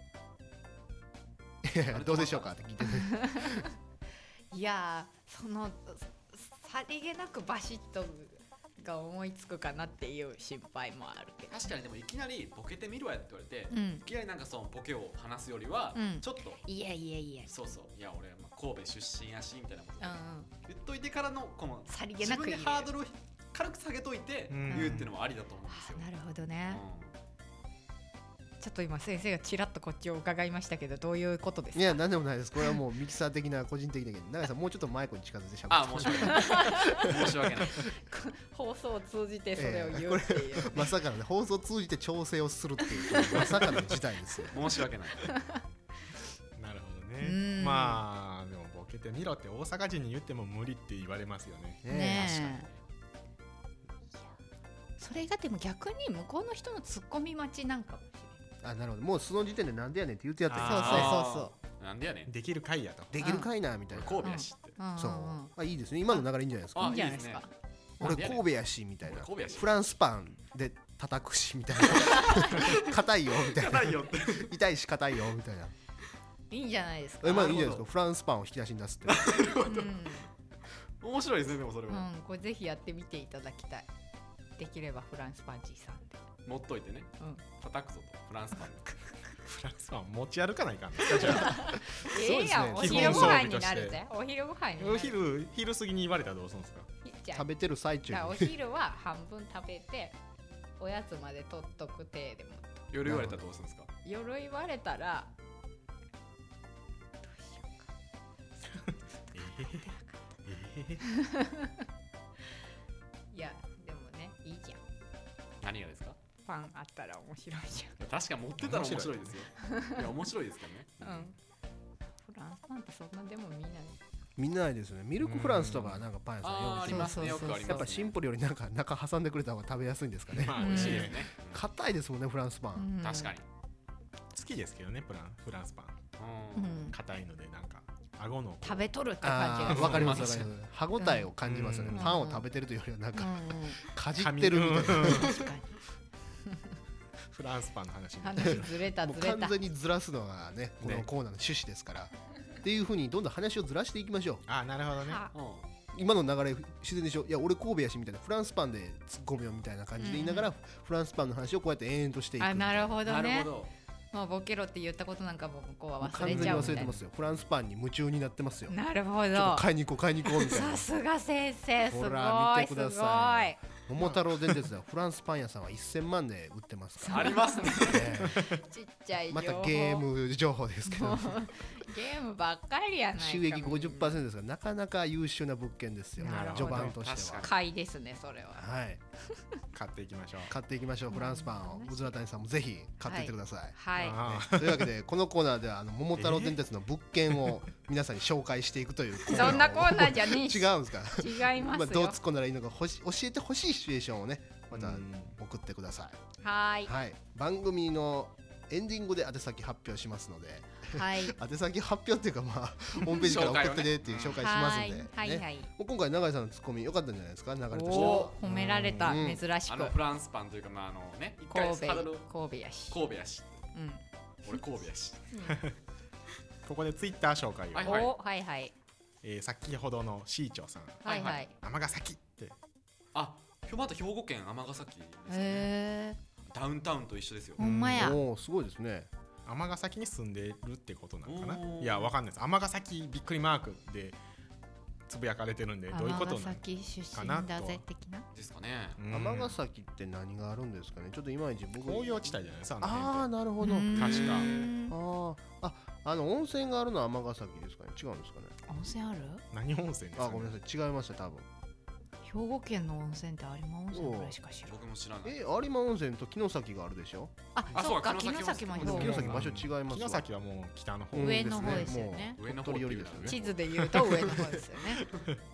うか。いやどうでしょうかって聞いてる。 いやそのさりげなくバシッとが思いつくかなっていう心配もあるけど。 確かにでもいきなりボケてみろやって言われて、いきなりなんかそのボケを話すよりはちょっと、 いやそういや俺神戸出身やしみたいなこと言っといてからのこのさりげなく自分でハードルを軽く下げといて言うっていうのもありだと思うんですよ。 なるほどね。ちょっと今先生がちらっとこっちを伺いましたけど、どういうことですか。 いや何でもないです。これはもうミキサー的な個人的な意見。永井さんもうちょっとマイクに近づいてしゃべって。 申し訳ない申し訳ない。 放送を通じてそれを言うっていう、 まさかのね、放送を通じて調整をするっていうまさかの事態ですよ。 申し訳ない。 なるほどね。まあでもボケてみろって大阪人に言っても無理って言われますよね。 確かに。それがでも逆に向こうの人のツッコミ待ちなんかもしれない。 なるほど。もうその時点でなんでやねんって言ってやったら。そうなんでやねん。 できるかいやと。 できるかいなみたいな。 神戸やしって。 そう。いいですね。今の流れいいんじゃないですか。 いいんじゃないですか。 俺神戸やしみたいな。 フランスパンで叩くしみたいな。硬いよみたいな。痛いし硬いよみたいな。 いいんじゃないですか。 いいんじゃないですか。フランスパンを引き出しに出すって。 面白いですね。でもそれは、 これぜひやってみていただきたい。できればフランスパンジーさんで持っといてね、叩くぞと。フランスパンフランスパン持ち歩かないかんですかじゃあやん、お昼ご飯になるぜ。お昼ご飯になる。 昼過ぎに言われたらどうするんですか。 食べてる最中にお昼は半分食べておやつまで取っとく程でも。 夜言われたらどうするんですか。 夜言われたらどうしようかいやでもね、いいじゃん。 何がですか。 パンあったら面白いじゃん。 確か持ってたら面白いですよ。いや面白いですからね。 フランスパンってそんなでも見ないですね。ミルクフランスとかなんかパン屋さんありますね。よくありますね。 やっぱシンプルよりなんか中挟んでくれた方が食べやすいんですかね。 まあ美味しいですね。 硬いですもんねフランスパン。 確かに好きですけどねフランスパン。硬いのでなんか顎の食べとるって感じがわかりますわかります。歯ごたえを感じますね。パンを食べてるというよりはなんかかじってるみたいな。 確かにフランスパンの話ずれた。 完全にずらすのがねこのコーナーの趣旨ですからっていう風にどんどん話をずらしていきましょう。 なるほどね。 今の流れ自然でしょ。いや俺神戸やしみたいなフランスパンで突っ込むよみたいな感じで言いながらフランスパンの話をこうやって延々としていく。 なるほどね。もうボケろって言ったことなんかもここは忘れちゃうみたいな。 完全に忘れてますよ。フランスパンに夢中になってますよ。 なるほど。 ちょっと買いに行こうみたいな。 さすが先生、すごい。 ほら見てください。桃太郎電鉄ではフランスパン屋さんは1000万で売ってますから。 ありますね。 ちっちゃい情報。 またゲーム情報ですけど。 ゲームばっかりやないか。 収益 50% ですからなかなか優秀な物件ですよ。序盤としては。 買いですねそれは。 はい。 買っていきましょう。 買っていきましょう。フランスパンをうずら谷さんもぜひ買っていってください。 はい。 というわけでこのコーナーでは桃太郎電鉄の物件を皆さんに紹介していくというコーナー。 そんなコーナーじゃねえし。 違うんですか。 違いますよ。 どう突っ込んだらいいのか教えてほしいシチュエーションをねまた送ってください。 はい。 番組のエンディングで宛先発表しますので。 はい。 宛先発表っていうかホームページから送ってねっていう紹介しますんで。 はいはい。 今回永井さんのツッコミ良かったんじゃないですか。流れとしては。褒められた珍しく。 フランスパンというかね神戸やし。 神戸やし。俺神戸やし。 ここでツイッター紹介を。はいはい。 先ほどのシーチョーさん。 はいはい。 尼崎って。 また兵庫県尼崎ですね。ダウンタウンと一緒ですよ。 ほんまや。 すごいですね。 尼崎に住んでるってことなのかな。いやわかんないです。尼崎びっくりマークでつぶやかれてるんでどういうことなのかなと。 尼崎出身だぜ的なですかね。 尼崎って何があるんですかね。ちょっといまいち僕工業地帯じゃないですか。 なるほど。 確か。温泉があるのは尼崎ですかね。違うんですかね。 温泉ある？ 何温泉ですか。 ごめんなさい違いました多分。 兵庫県の温泉って有馬温泉ぐらいしか知らない。 僕も知らない。 有馬温泉と城崎があるでしょ。 そうか城崎も兵庫。 城崎場所違います。 城崎はもう北の方上の方ですよね。 上の方よりですよね。 地図で言うと上の方ですよね。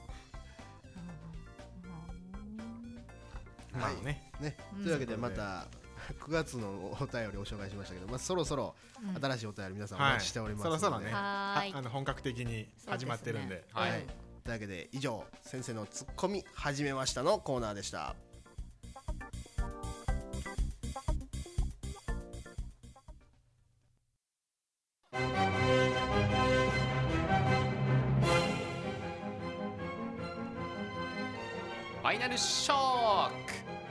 はいね。というわけでまた9月のお便りを紹介しましたけど、そろそろ新しいお便り皆さんお待ちしておりますので、 そろそろね本格的に始まってるんで。 というわけで以上先生のツッコミ始めましたのコーナーでした。 ファイナルショック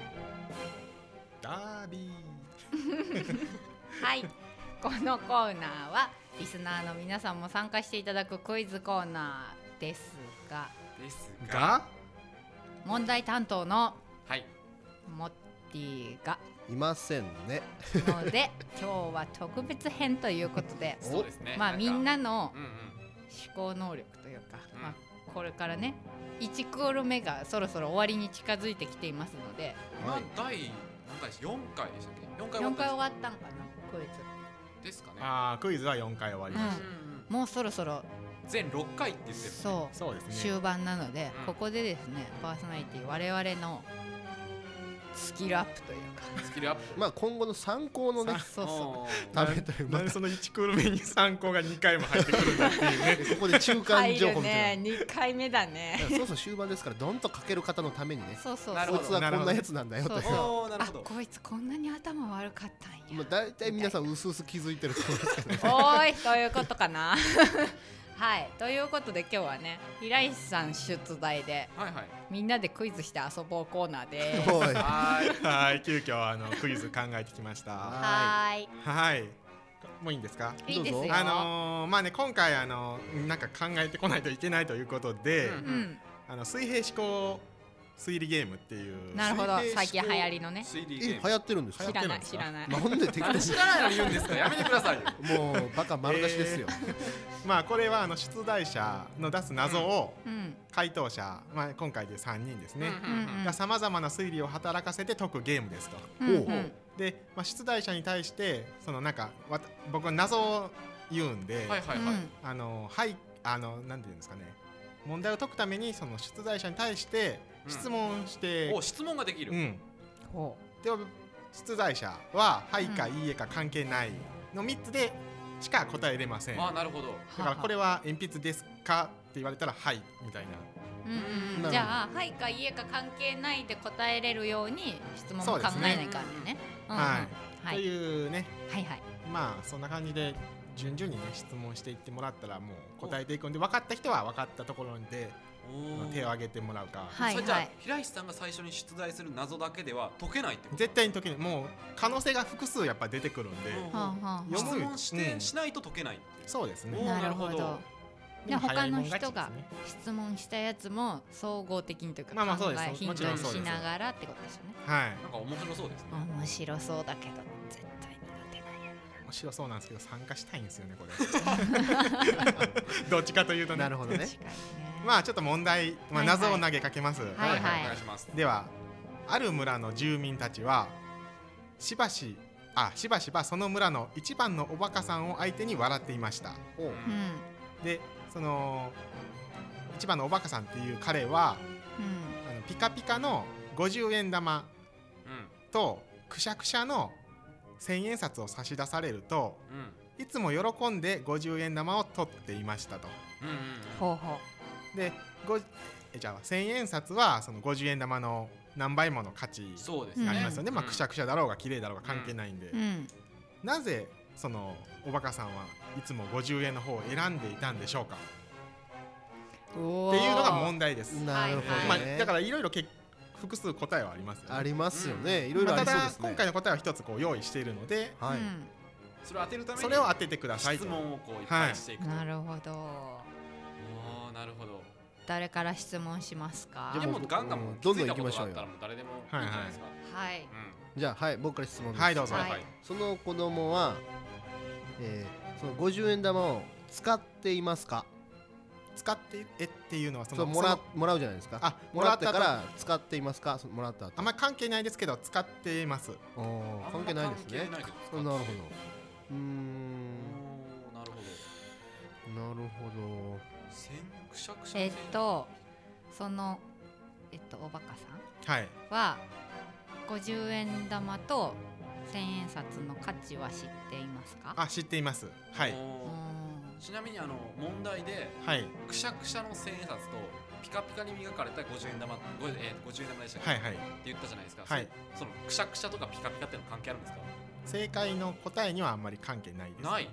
ダービーはい、このコーナーはリスナーの皆さんも参加していただくクイズコーナーですが問題担当のモッティがいませんねので今日は特別編ということでそうですね。 みんなの思考能力というか、これからね1クール目がそろそろ終わりに近づいてきていますので、 第何回です？4回でしたっけ？ 4回終わったんかなクイズですかね。 クイズは4回終わりました。 もうそろそろ全6回って言ってる。 そうですね。 終盤なので、ここでですねパーソナリティ我々のスキルアップというかスキルアップ今後の参考のねためというなんでその1クール目に参考が2回も入ってくるんだっていうねここで中間情報みたいな2回目だねそうそう終盤ですからどんとかける方のためにねそうこいつはこんなやつなんだよとこいつこんなに頭悪かったんやだいたい皆さんうすうす気づいてると思いますけどおーいということかなはい、ということで今日はね平石さん出題で、 はいはい、 みんなでクイズして遊ぼうコーナーではい急遽クイズ考えてきました。 はい、 もういいんですか？ いいですよ。 まあね今回なんか考えてこないといけないということで、水平思考推理ゲームっていう。 なるほど、最近流行りのね。 流行ってるんですか？ 知らない知らない。 なんで適当に知らないのに言うんですか？やめてくださいよ。 もうバカ丸出しですよ。 まあこれは出題者の出す謎を回答者、まあ今回で3人ですね、がさまざまな推理を働かせて解くゲームですと。で、まあ、出題者に対してなんか僕は謎を言うんで、なんていうんですかね、問題を解くために出題者に対して質問して、 質問ができる。 で出題者ははいかいいえか関係ないの3つでしか答えれません。 なるほど。 だからこれは鉛筆ですかって言われたらはいみたいな。 じゃあはいかいいえか関係ないで答えれるように質問を考えないかんね。 というね、 まあそんな感じで順々にね質問していってもらったらもう答えていくんで、分かった人は分かったところで手を挙げてもらうか。 それじゃあ平石さんが最初に出題する謎だけでは解けないってこと？ 絶対に解けない。もう可能性が複数やっぱ出てくるんで、 質問しないと解けない。 そうですね。 なるほど。他の人が質問したやつも総合的にというかヒントにしながらってことですよね。 はい。 なんか面白そうですね。 面白そうだけど絶対苦手なんやな。 面白そうなんですけど参加したいんですよねこれ。どっちかというとね。 なるほどね。 まあちょっと問題、謎を投げかけます。では、ある村の住民たちはしばしばその村の一番のおバカさんを相手に笑っていました。で一番のおバカさんっていう彼は、ピカピカの50円玉とくしゃくしゃの1000円札を差し出されると、いつも喜んで50円玉を取っていましたと。でじゃあ1000円札はその50円玉の何倍もの価値がありますよね。くしゃくしゃだろうが綺麗だろうが関係ないんで、なぜそのおバカさんはいつも50円の方を選んでいたんでしょうかっていうのが問題です。 なるほどね。 だからいろいろ複数答えはありますよね。 ありますよね。いろいろありそうですね。 ただ今回の答えは一つ用意しているので、 それを当てるためにそれを当ててください。 質問をいっぱいしていく。 なるほど。 なるほど。 誰から質問しますか？ じゃあもうガンガンどんどん行きましょうよ。 誰でもいいんじゃないですか。 はい。 じゃあ僕から質問です。 はいどうぞ。 その子供はその50円玉を使っていますか？ 使ってっていうのはもらうじゃないですか。もらってから使っていますか？もらった後。 あんまり関係ないですけど使っています。 関係ないですね。なるほど。 なるほど。 そのおバカさんは50円玉と1000円札の価値は知っていますか？ 知っています。はい。 ちなみに問題でくしゃくしゃの1000円札とピカピカに磨かれた50円玉50円玉でしたっけ？って言ったじゃないですか。そのくしゃくしゃとかピカピカっての関係あるんですか？ 正解の答えにはあんまり関係ないです。 ない。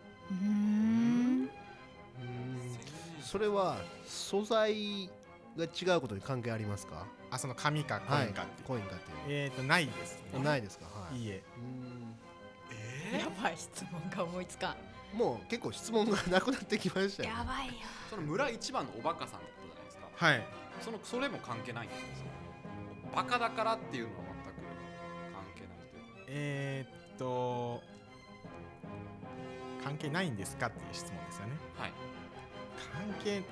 それは素材が違うことに関係ありますか？ その紙かコインかっていう。ないですね。 ないですか？ いいえ。 やばい、質問が思いつかん。 もう結構質問がなくなってきましたよ。 やばいよ。 その村一番のおバカさんってことじゃないですか。 はい。 それも関係ないんですか？バカだからっていうのは全く関係ないという。 関係ないんですかっていう質問ですよね。 はい。 関係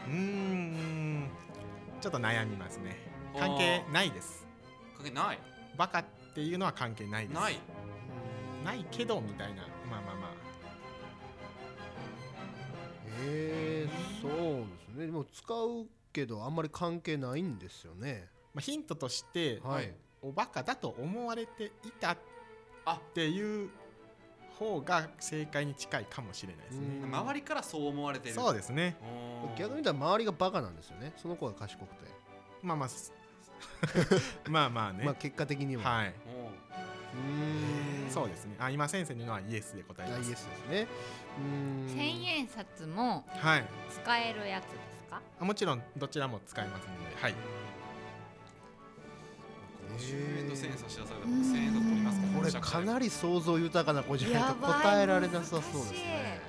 ちょっと悩みますね。関係ないです。 関係ない。 バカっていうのは関係ないです。ないけどみたいな。 そうですね。でも使うけどあんまり関係ないんですよね。 ヒントとして、おバカだと思われていたっていう方が正解に近いかもしれないですね。 周りからそう思われてる。 そうですね。 逆に言ったら周りがバカなんですよね。その子が賢くて。 まあね。 結果的には。 そうですね。今先生にのはイエスで答えます。 イエスですね。 1000円札も使えるやつですか？ もちろんどちらも使えますので、はい。 50円と1000円差し出されたら1000円札取りますか？ これかなり想像豊かな子じゃないと答えられなさそうですね。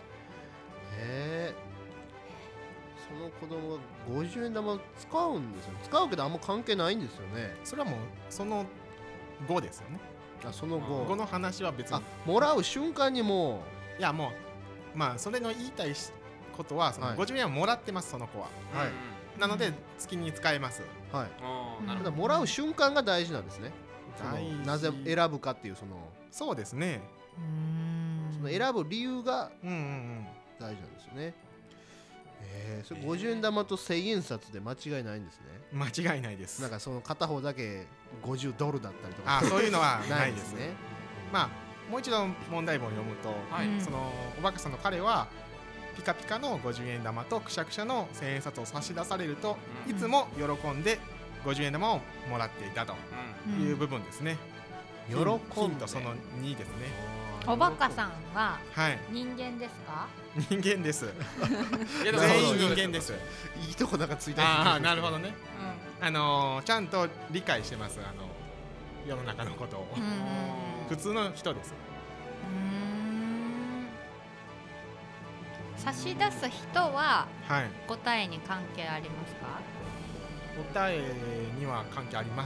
その子供が50円玉使うんですよ。使うけどあんま関係ないんですよね。 それはもうその後ですよね。 その後の話は別にもらう瞬間にもう、いやもうまあそれの言いたいことはその50円はもらってます、その子は。はい。なので月に使えます。 はい。なるほど。もらう瞬間が大事なんですね。なぜ選ぶかっていうそうですね。 その選ぶ理由が大事なんですよね。それ50円玉と1000円札で間違いないんですね。 間違いないです。 なんかその片方だけ50ドルだったりとかそういうのはないですね。まあもう一度問題文を読むと、そのおバカさんの彼はピカピカの50円玉とくしゃくしゃの1000円札を差し出されると、いつも喜んで50円玉をもらっていたという部分ですね。 喜んでその2ですね。 おバカさんは人間ですか？ 人間です。全員人間です。 いいとこなんかついてる。 なるほどね。ちゃんと理解してます。世の中のことを。普通の人です。 差し出す人は答えに関係ありますか？ 答えには関係あります。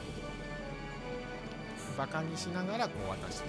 バカにしながらこう渡した。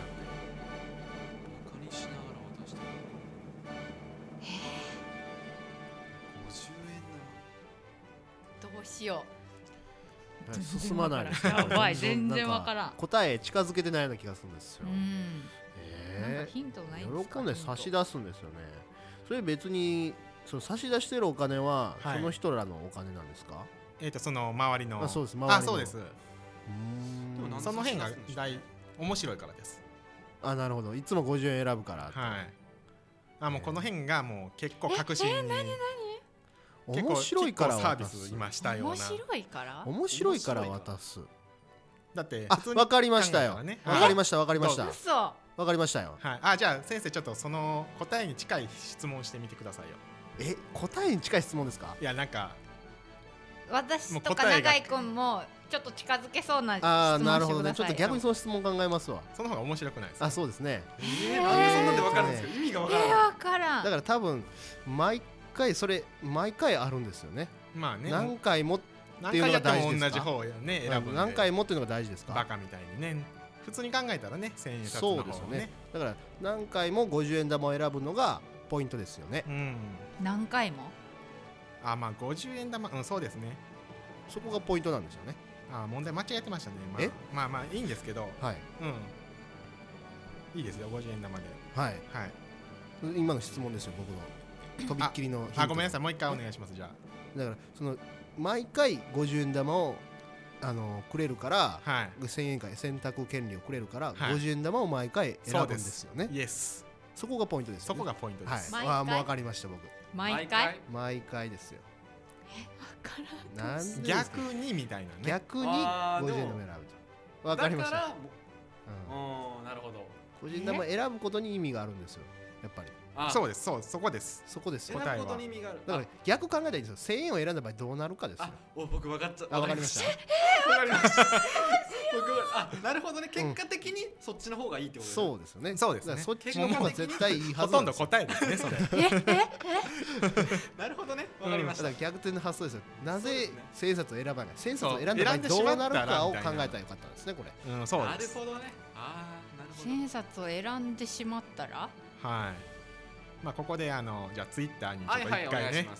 どうしよう。進まない。 やばい、全然わからん。 答え近づけてないような気がするんですよ。 なんかヒントないですか？ 喜んで差し出すんですよね。それ別にその差し出してるお金はその人らのお金なんですか？ その周りの。 そうです。周りの。 そうです。その辺が面白いからです。 なるほど。いつも50円選ぶから。 はい。もうこの辺がもう結構確信に。 面白いからサービス今したような。 面白いから？ 面白いから渡す。 だってわかりましたよ。わかりました。わかりました。わかりましたよ。 はい。じゃあ先生ちょっとその答えに近い質問してみてくださいよ。 答えに近い質問ですか？ いやなんか私とか永井君もちょっと近づけそうな質問してください。 なるほどね。ちょっと逆にその質問考えますわ。 その方が面白くないですか？ そうですね。 なんでそんなんでわかるんですか？意味がわからん。 わからん。 だから多分毎回あるんですよね。 まあね。 何回もっていうのが大事ですか？ 同じ方をね選ぶ。 何回もっていうのが大事ですか？ バカみたいにね。普通に考えたらね、1000円札の方をね。そうですよね。 だから何回も50円玉を選ぶのがポイントですよね。 何回も？ まあ50円玉、そうですね。 そこがポイントなんですよね。 問題間違えてましたね。まあいいんですけど。はい。いいですよ、50円玉で。 はい。はい。今の質問ですよ、僕の。とびっきりのヒント。 ごめんなさい、もう一回お願いします。じゃあだからその毎回50円玉をくれるから、1000円回選択権利をくれるから、50円玉を毎回選ぶんですよね。 イエス。 そこがポイントです。 そこがポイントです。 もう分かりました僕。 毎回ですよ。 分からん。 逆にみたいなね。 逆に50円玉選ぶと。分かりました。 なるほど。 50円玉選ぶことに意味があるんですよ。やっぱり。 そうです。そこです。 そこですよ。 選ぶことに意味がある。 だから逆考えたらいいんですよ。1000円を選んだ場合どうなるかですよ。 僕分かっちゃった。 分かりました。 分かりました。なるほどね。結果的にそっちの方がいいってことですね。 そうですよね。 そうですね。 そっちの方が絶対いいはず。 ほとんど答えですね。それ。 なるほどね。分かりました。 逆転の発想ですよ。なぜ1000円札を選ばない？1000円札を選んだ場合どうなるかを考えたらよかったんですね。これ。 そうです。 なるほどね。 なるほど。1000円札を選んでしまったら？ はい。ここでじゃあツイッターにちょっと一回ね、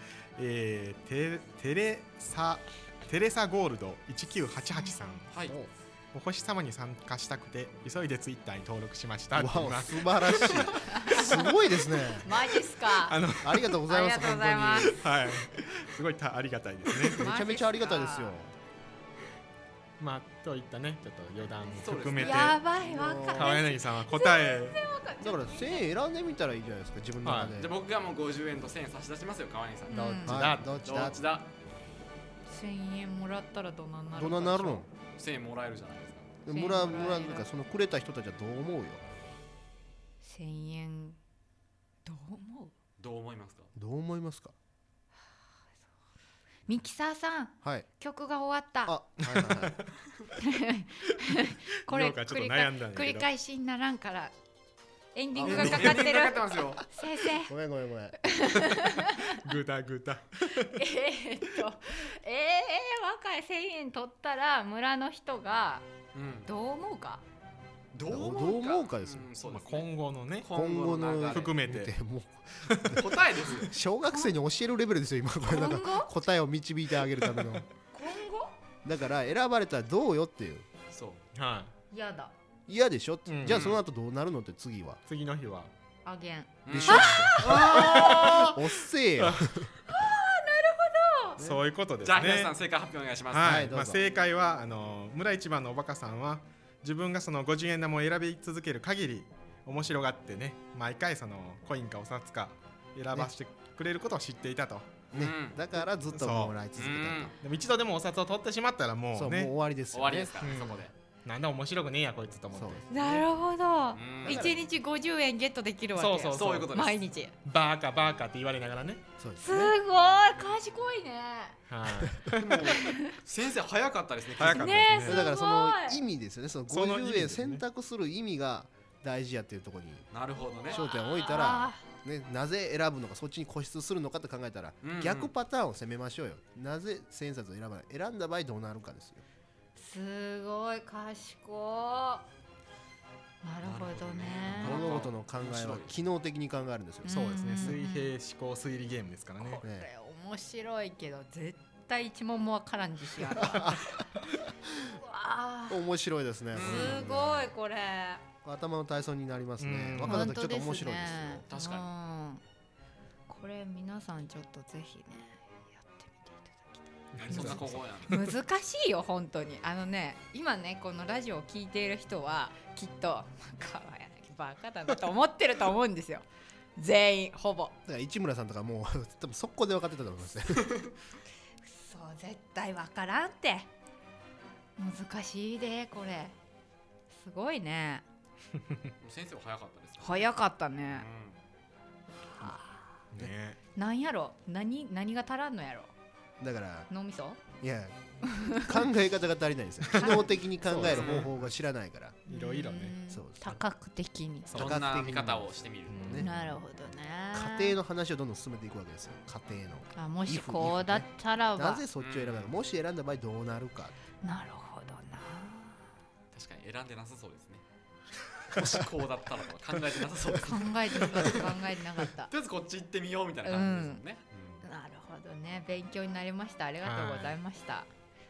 テレサゴールド1988さん、お星様に参加したくて急いでツイッターに登録しました。 素晴らしい。すごいですね。 マジっすか。 ありがとうございます。本当に。 はい。すごいありがたいですね。 めちゃめちゃありがたいですよ。 といったね、ちょっと余談含めて、 やばい、 川柳さんは答えだから1000円選んでみたらいいじゃないですか、自分の中で。 じゃあ僕がもう50円と1000円差し出しますよ、川柳さん。 どっちだ 1000円もらったらどうなるの？ どうなるの？ 1000円もらえるじゃないですか。 村なんかそのくれた人たちはどう思うよ。 1000円どう思う？ どう思いますか？ どう思いますか？ ミキサーさん、 はい、 曲が終わった。 はいはいはいこれ繰り返しにならんからエンディングがかかってる。先生ごめんぐだぐだ若い1000円取ったら村の人がどう思うか、 どう思うかですよ。 今後のね、 今後の含めてもう答えですよ。 小学生に教えるレベルですよ今。これなんか答えを導いてあげるための。 今後だから選ばれたらどうよっていう。 そう。 はい。 嫌だ。 嫌でしょ。じゃあその後どうなるのって次は。 次の日は。 あげん。 でしょ。おっせえよ。 そういうことですね。 じゃあ皆さん正解発表お願いします。 はい。正解は村一番のおバカさんは自分がその50円玉を選び続ける限り面白がってね、毎回そのコインかお札か選ばせてくれることを知っていたと。 ね、だからずっともらい続けたと。 でも一度でもお札を取ってしまったらもうね、 もう終わりですよね。 終わりですからそこで。 なんだ面白くねえやこいつと思って。 なるほど。1日50円ゲットできるわけ。 そういうことです。 毎日バーカバーカって言われながらね。 すごい賢いね。 でも先生早かったですね。 早かったですね。だからその意味ですよね。その50円選択する意味が大事やっていうところに焦点を置いたら、ね、なぜ選ぶのか、そっちに固執するのかと考えたら逆パターンを攻めましょうよ。なぜ千円札を選ばない、選んだ場合どうなるかですよ。 すごい賢い。なるほどね。 物事の考えは機能的に考えるんですよ。 そうですね。水平思考推理ゲームですからね。 これ面白いけど絶対一問もわからん自信ある。 面白いですね。 すごいこれ。 頭の体操になりますね。分かったとちょっと面白いですよ。 確かに。 これ皆さんちょっとぜひね。難しいよ本当に。今ねこのラジオを聞いている人はきっとバカだなと思ってると思うんですよ。全員ほぼ。だから市村さんとかもう多分速攻で分かってたと思いますね。 そう絶対分からんって。難しいでこれ。すごいね。 先生は早かったです。 早かったね。なんやろ、何が足らんのやろ。 だから脳みそ？ いや考え方が足りないんですよ。機能的に考える方法が知らないから。 いろいろね。 多角的に。 そんな見方をしてみる。 なるほどね。 家庭の話をどんどん進めていくわけですよ。家庭の。 もしこうだったらば。 なぜそっちを選ぶのか。もし選んだ場合どうなるか。 なるほどな。 確かに選んでなさそうですね。もしこうだったらとか考えてなさそうです。 考えてなかった。とりあえずこっち行ってみようみたいな感じですもんね。 なるほどね。勉強になりました。ありがとうございました。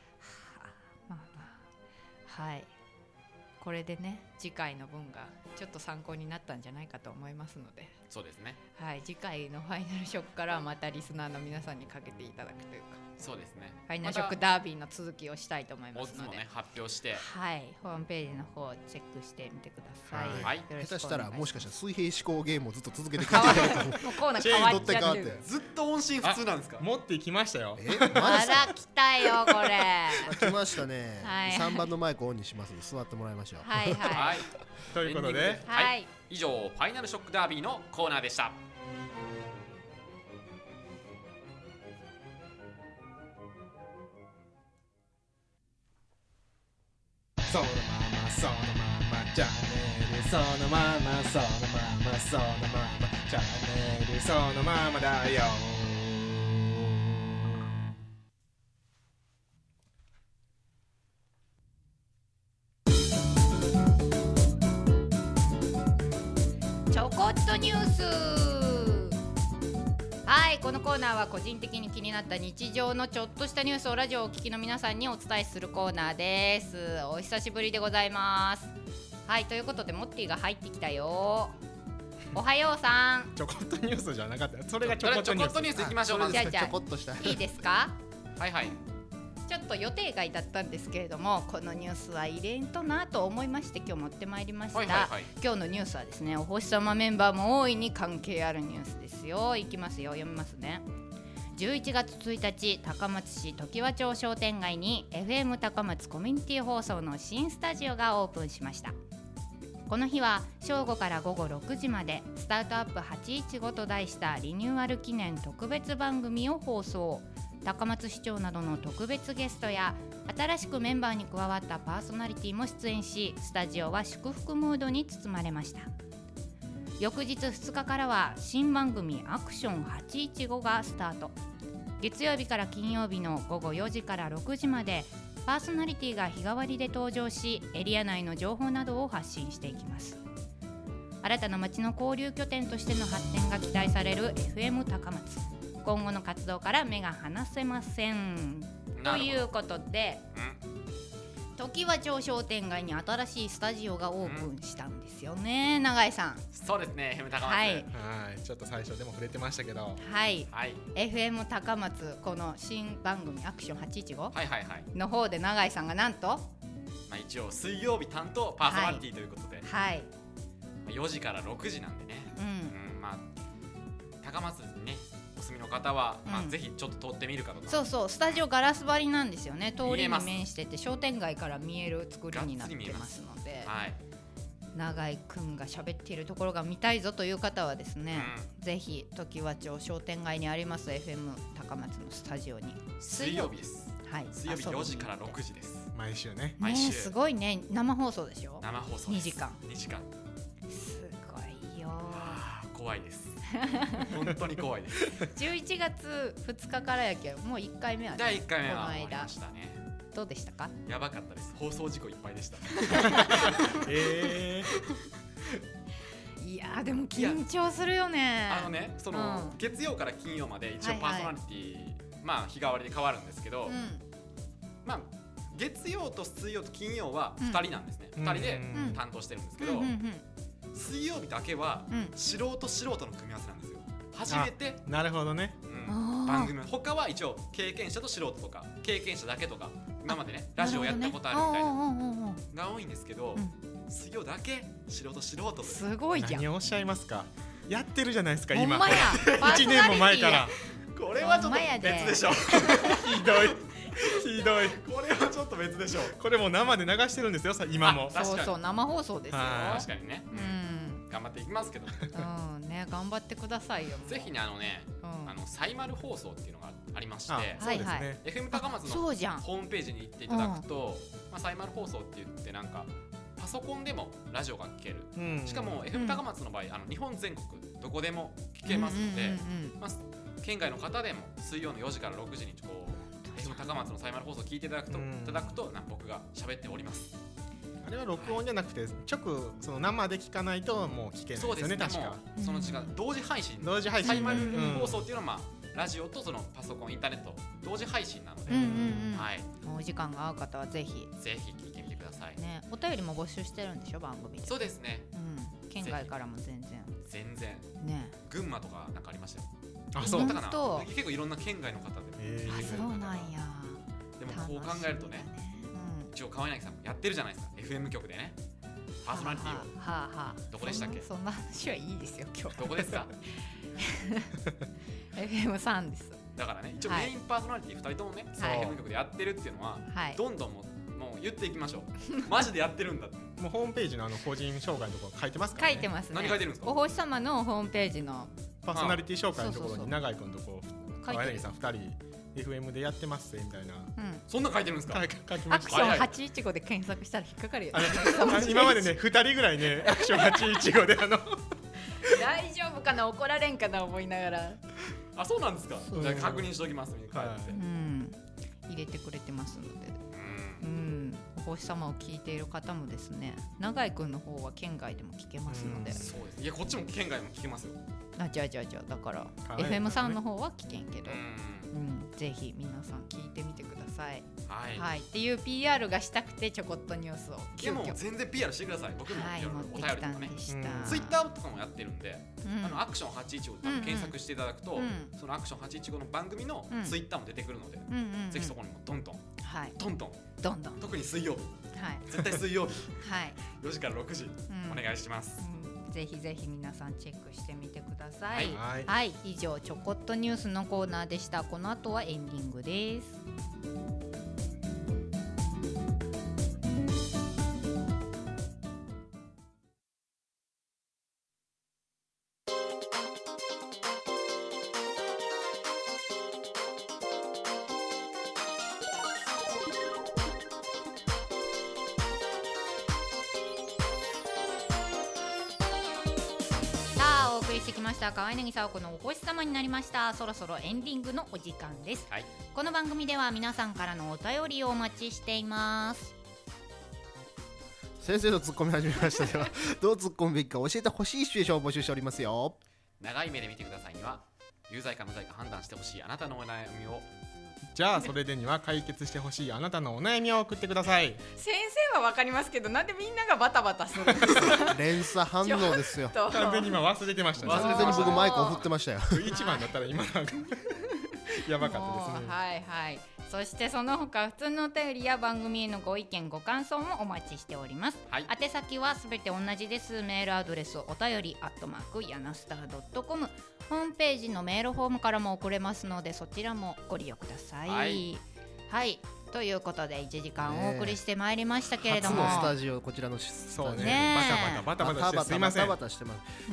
はい。これでね次回の分がちょっと参考になったんじゃないかと思いますので。 そうですね。 はい。次回のファイナルショックからはまたリスナーの皆さんにかけていただくというか。 そうですね。 ファイナルショックダービーの続きをしたいと思いますので、 発表して、 はい、ホームページの方をチェックしてみてください。 はい。 下手したらもしかしたら水平思考ゲームをずっと続けてくれてるかも。 もうコーナー変わっちゃってる。 ずっと音信不通なんですか。 持ってきましたよ。 あら来たよこれ。 来ましたね。3番のマイクオンにしますので座ってもらいましょう。 はいはい。 ということで、 はい。以上ファイナルショックダービーのコーナーでした。 そのままそのままチャンネルそのままそのままそのままチャンネルそのままだよ。 ちょこっとニュース。はい、このコーナーは個人的に気になった日常のちょっとしたニュースをラジオをお聞きの皆さんにお伝えするコーナーです。お久しぶりでございます。はい、ということでモッティが入ってきたよ。おはようさん。 ちょこっとニュースじゃなかった。それがちょこっとニュース。 いきましょう。 じゃあちょこっとしたいいですか。 はいはい。 ちょっと予定外だったんですけれども、このニュースは入れんとなと思いまして今日持ってまいりました。今日のニュースはですね、お星様メンバーも大いに関係あるニュースですよ。いきますよ、読みますね。 11月1日高松市常盤町商店街に FM 高松コミュニティ放送の新スタジオがオープンしました。この日は正午から午後6時までスタートアップ815と題したリニューアル記念特別番組を放送。高松市長などの特別ゲストや新しくメンバーに加わったパーソナリティも出演し、スタジオは祝福ムードに包まれました。翌日2日からは新番組アクション815がスタート。月曜日から金曜日の午後4時から6時までパーソナリティが日替わりで登場し、エリア内の情報などを発信していきます。新たな街の交流拠点としての発展が期待される FM 高松。今後の活動から目が離せません。ということで、常盤町商店街に新しいスタジオがオープンしたんですよね、永井さん。 そうですね、 FM 高松、 はい、 ちょっと最初でも触れてましたけど、 はい、はい、FM 高松、この新番組アクション815の方で永井さんがなんと、 一応水曜日担当パーソナリティということで、 はい、 4時から6時なんでね、高松にねお住みの方は、ぜひちょっと通ってみるかと。 そうそう、スタジオガラス張りなんですよね。通りに面してて商店街から見える作りになってますので、永井くんが喋っているところが見たいぞという方はですね、ぜひ常盤町商店街にあります FM 高松のスタジオに水曜日です、 はい、 水曜日4時から6時です。 毎週ね、 毎週すごいね、生放送でしょ。 生放送です。2時間すごいよ。 怖いです本当に怖いです 11月2日からやけど、もう1回目はね、 第1回目は終わりましたね。 どうでしたか？ やばかったです。放送事故いっぱいでしたいやでも緊張するよね。 その、月曜から金曜まで一応パーソナリティ、日替わりで変わるんですけど、月曜と水曜と金曜は2人なんですね、2人で担当してるんですけど、水曜日だけは素人の組み合わせなんですよ。初めて。 なるほどね、 番組他は一応経験者と素人とか経験者だけとか今までねラジオやったことあるみたいなが多いんですけど、水曜だけ素人と。 すごいじゃん。 何をおっしゃいますか。やってるじゃないですか今。 ほんまや 1年も前から。 これはちょっと別でしょひどいこれはちょっと別でしょ。 これも生で流してるんですよ今も。 そうそう、生放送ですよ。 確かにね、頑張っていきますけどね、頑張ってくださいよ。 ぜひね、サイマル放送っていうのがありまして、 そうですね、 FM 高松のホームページに行っていただくと、サイマル放送って言ってなんかパソコンでもラジオが聞ける、しかも FM 高松の場合、日本全国どこでも聞けますので、県外の方でも水曜の4時から6時にFM 高松のサイマル放送を聞いていただくと僕が喋っております。 あれは録音じゃなくてその生で聞かないともう聞けないですよね。確かその時間同時配信サイマル放送っていうのはラジオとそのパソコンインターネット同時配信なので、 お時間が合う方はぜひ聞いてみてくださいね。お便りも募集してるんでしょ、番組で。 そうですね、 県外からも全然ね。群馬とかなんかありましたよ。 そうだかな。結構いろんな県外の方でそうなんや。 でもこう考えるとね、一応川柳さんもやってるじゃないですか、 FM 局でねパーソナリティを。どこでしたっけ？ そんな話はいいですよ今日。 どこですか FM さんです。 だからね、一応メインパーソナリティ2人ともね、FM 局でやってるっていうのはどんどんもう言っていきましょうマジでやってるんだって。 もうホームページの個人紹介のところ書いてますからね。 書いてますね。 何書いてるんですか？ お星様のホームページのパーソナリティ紹介のところに永井君と川柳さん2人FM でやってますみたいな、 そんな書いてるんですか？ 書きました。 アクション815で検索したら引っかかるよね今までね2人ぐらいねアクション815で大丈夫かな、怒られんかな思いながら。 そうなんですか。じゃあ確認しておきますみたいな。 入れてくれてますので、お星様を聞いている方もですね、永井くんの方は県外でも聞けますので。 そうです。いやこっちも県外でも聞けますよ。 じゃあだから FM さんの方は聞けんけど、ぜひ皆さん聞いてみてください。はいっていう PR がしたくてちょこっとニュースをでも全然 PR してください。僕もお便りとかね、ツイッターとかもやってるんで、アクション815で検索していただくと、そのアクション815の番組のツイッターも出てくるので、ぜひそこにもどんどん特に水曜日、絶対水曜日4時から6時お願いします。 ぜひぜひ皆さんチェックしてみてください。 はい、 はい、以上ちょこっとニュースのコーナーでした。この後はエンディングです。してきました川柳沢子のお星様になりました。そろそろエンディングのお時間です、はい、この番組では皆さんからのお便りをお待ちしています。 先生のツッコミ始めました。ではどうツッコむべきか教えてほしいシチュエーションを募集しておりますよ。 長い目で見てくださいには有罪か無罪か判断してほしいあなたのお悩みを、 じゃあそれでには解決してほしいあなたのお悩みを送ってください。 先生は分かりますけど、なんでみんながバタバタするんですか？ 連鎖反応ですよ。 完全に今忘れてましたね。 完全に僕マイクを振ってましたよ。 一番だったら今なんかやばかったですね。 はいはい。そしてその他普通のお便りや番組へのご意見ご感想もお待ちしております、はい、宛先はすべて同じです。メールアドレスお便り@yanastar.com、 ホームページのメールフォームからも送れますのでそちらもご利用ください。はい、はい、ということで1時間お送りしてまいりましたけれども、 初のスタジオ、こちらのスタジオバタバタしてすいません。 バタバタしてます、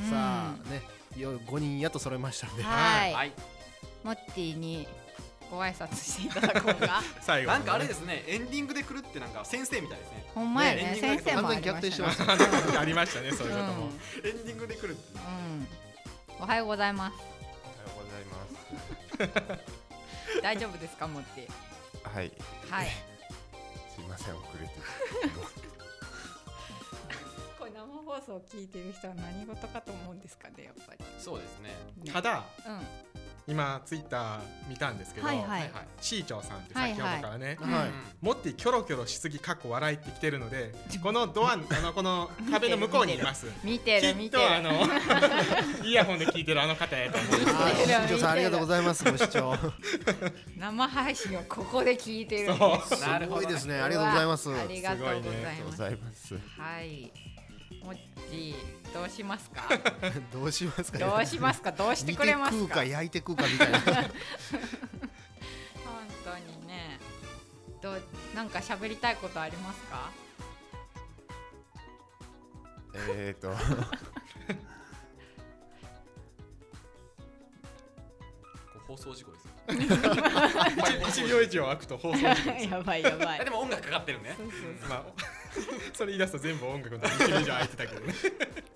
さあね、5人やっと揃いましたんで、 はい、はい、モッティにご挨拶していただこうか。 最後なんかあれですね、エンディングで来るってなんか先生みたいですね。 ほんまやね、先生もありましたね。 ありましたね、そういうことも。 エンディングで来るって、 おはようございます。 おはようございます。 大丈夫ですか、モッティ。 はいはい。 すいません、遅れて。 これ生放送を聞いてる人は何事かと思うんですかね、やっぱり。 そうですね。 ただ、今ツイッター見たんですけど、シーチョーさんって先ほどからね、モッティキョロキョロしすぎかっこ笑いってきてるので、このドアこの壁の向こうにいます。 見てる見てる。 きっとイヤホンで聞いてるあの方やと思うんです。 シーチョーさんありがとうございます。ご視聴。 生配信をここで聞いてる。 すごいですね。ありがとうございます。 ありがとうございます。 はい。 モッティどうしますか？ どうしますか？ どうしますか？どうしてくれますか？ 見て食うか焼いて食うかみたいな。本当にね。なんか喋りたいことありますか？ 放送事故ですよ。 1秒以上空くと放送事故です。 やばいやばい。 でも音楽かかってるね。 まあそれ言い出すと全部音楽の1秒以上空いてたけどね。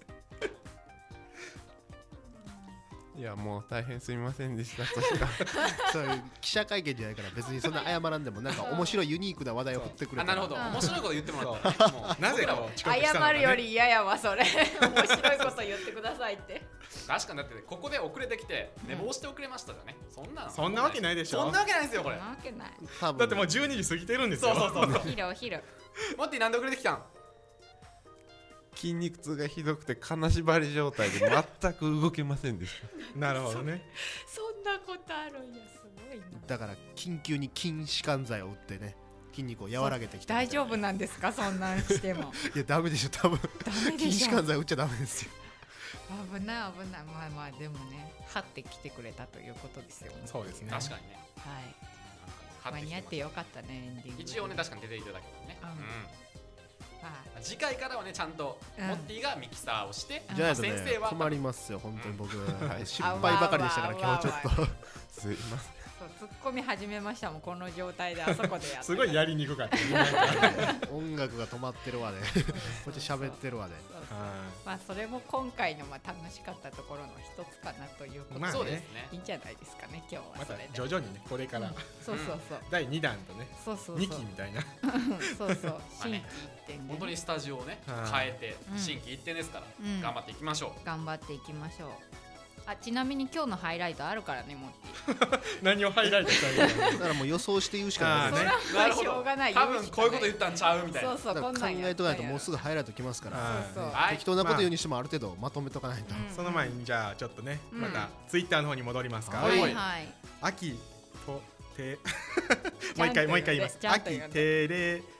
いやもう大変すみませんでした。そしたらそういう記者会見じゃないから別にそんな謝らんでもなんか面白いユニークな話題を振ってくれた。 なるほど、面白いこと言ってもらったらもうなぜか遅刻したのかね。 謝るより嫌やわそれ。面白いこと言ってくださいって。 確かにだってここで遅れてきて寝坊して遅れましたじゃね。 そんなわけないでしょ。 そんなわけないですよこれ。 そんなわけない。 だってもう12時過ぎてるんですよ。 そう。 お昼。 モッティなんで遅れてきたん？ 筋肉痛がひどくて金縛り状態で全く動けませんでした。 なるほどね。 そんなことあるんや、すごいな。 だから緊急に筋弛緩剤を打ってね、筋肉を和らげてきた。 大丈夫なんですか、そんなんしても。 いやダメでしょ、多分。筋弛緩剤打っちゃダメですよ。 危ない。まあでもね、張ってきてくれたということですよ。 そうですね。 確かにね。 はい。間に合ってよかったね、エンディング。 一応ね、確かに出ていただけたね。次回からはねちゃんとモッティがミキサーをして、 じゃないとね困りますよ本当に僕。失敗ばかりでしたから今日ちょっとすいません。 ツッコミ始めましたもん、この状態であそこでやって。 すごいやりにくかった。 音楽が止まってるわで、こっち喋ってるわで。 まあそれも今回の楽しかったところの一つかなということで、 そうですね。 いいんじゃないですかね今日は。 また徐々にねこれからそう第2弾とね2期みたいな。 そう新規一点で本当にスタジオをね変えて新規一点ですから頑張っていきましょう。 頑張っていきましょう。ちなみに今日のハイライトあるからね、モッティ。 何をハイライトしたらいいの？ だからもう予想して言うしかないね。 なるほど。多分こういうこと言ったんちゃうみたいな。 そう考えとかないともうすぐハイライトきますから。適当なこと言うにしてもある程度まとめとかないと。 その前にじゃあちょっとねまたツイッターの方に戻りますか。秋とてもう一回言います。秋てれ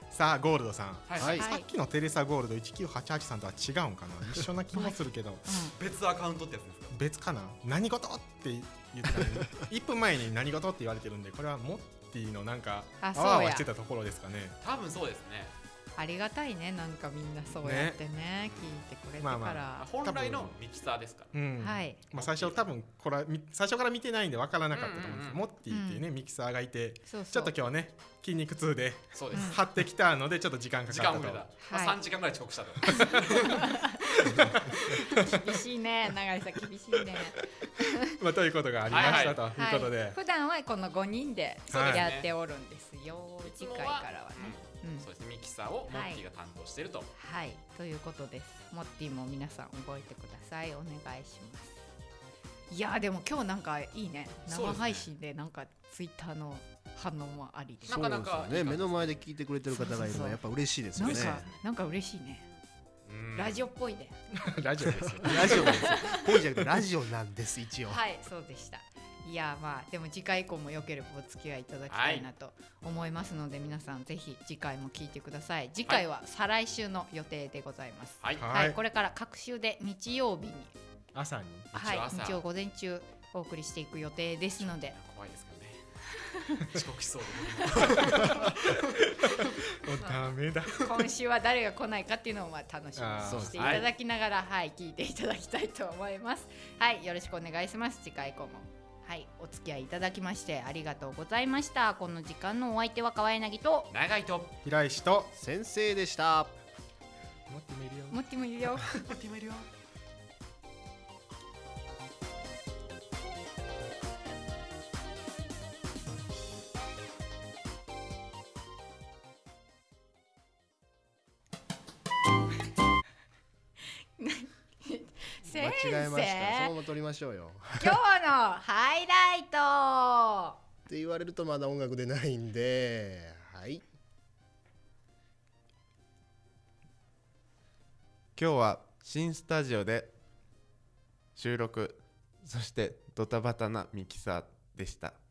さあゴールドさん、 はい、 さっきのテレサゴールド1988さんとは違うんかな、一緒な気もするけど、 別アカウントってやつですか？ 別かな。何事って言ってたのに1分前に何事って言われてるんで、これはモッティのなんかあわあわしてたところですかね。 多分そうですね。 ありがたいね、なんかみんなそうやってね聞いてくれてから、 本来のミキサーですから、 はい、 最初多分これ最初から見てないんで分からなかったと思うんですけど、モッティっていうねミキサーがいて、ちょっと今日ね筋肉痛で張ってきたのでちょっと時間かかったと。 3時間ぐらい遅刻したと。 厳しいね、永井さん厳しいね。 ということがありましたということで、 普段はこの5人でやっておるんですよ。次回からはね。 そうですね、ミキサーをモッティが担当していると。 はい、ということです。モッティも皆さん覚えてください。お願いします。いやでも今日なんかいいね、生配信でなんかツイッターの反応もありで、 なかなかね、目の前で聞いてくれてる方がいるのはやっぱ嬉しいですよね。 なんか嬉しいね。ラジオっぽいね。 ラジオですよ。 ラジオです。ぽいじゃなくてラジオなんです一応。 はい、そうでした。いやでも次回以降も良ければお付き合いいただきたいなと思いますので、皆さんぜひ次回も聞いてください。次回は再来週の予定でございます。はい、これから各週で日曜日に朝に、 日曜午前中お送りしていく予定ですので。 怖いですけどね。遅刻しそうで。ダメだ。 今週は誰が来ないかっていうのを楽しみにしていただきながら、聞いていただきたいと思います。はい、よろしくお願いします。次回以降も。はい、お付き合いいただきましてありがとうございました。この時間のお相手は川柳と永井と平石と先生でした。 持ってもいるよ。持ってもいるよ。 持ってもいるよ。 間違えました。そのまま撮りましょうよ。 今日のハイライトって言われるとまだ音楽でないんで、はい。 今日は新スタジオで収録、そしてドタバタなミキサーでした。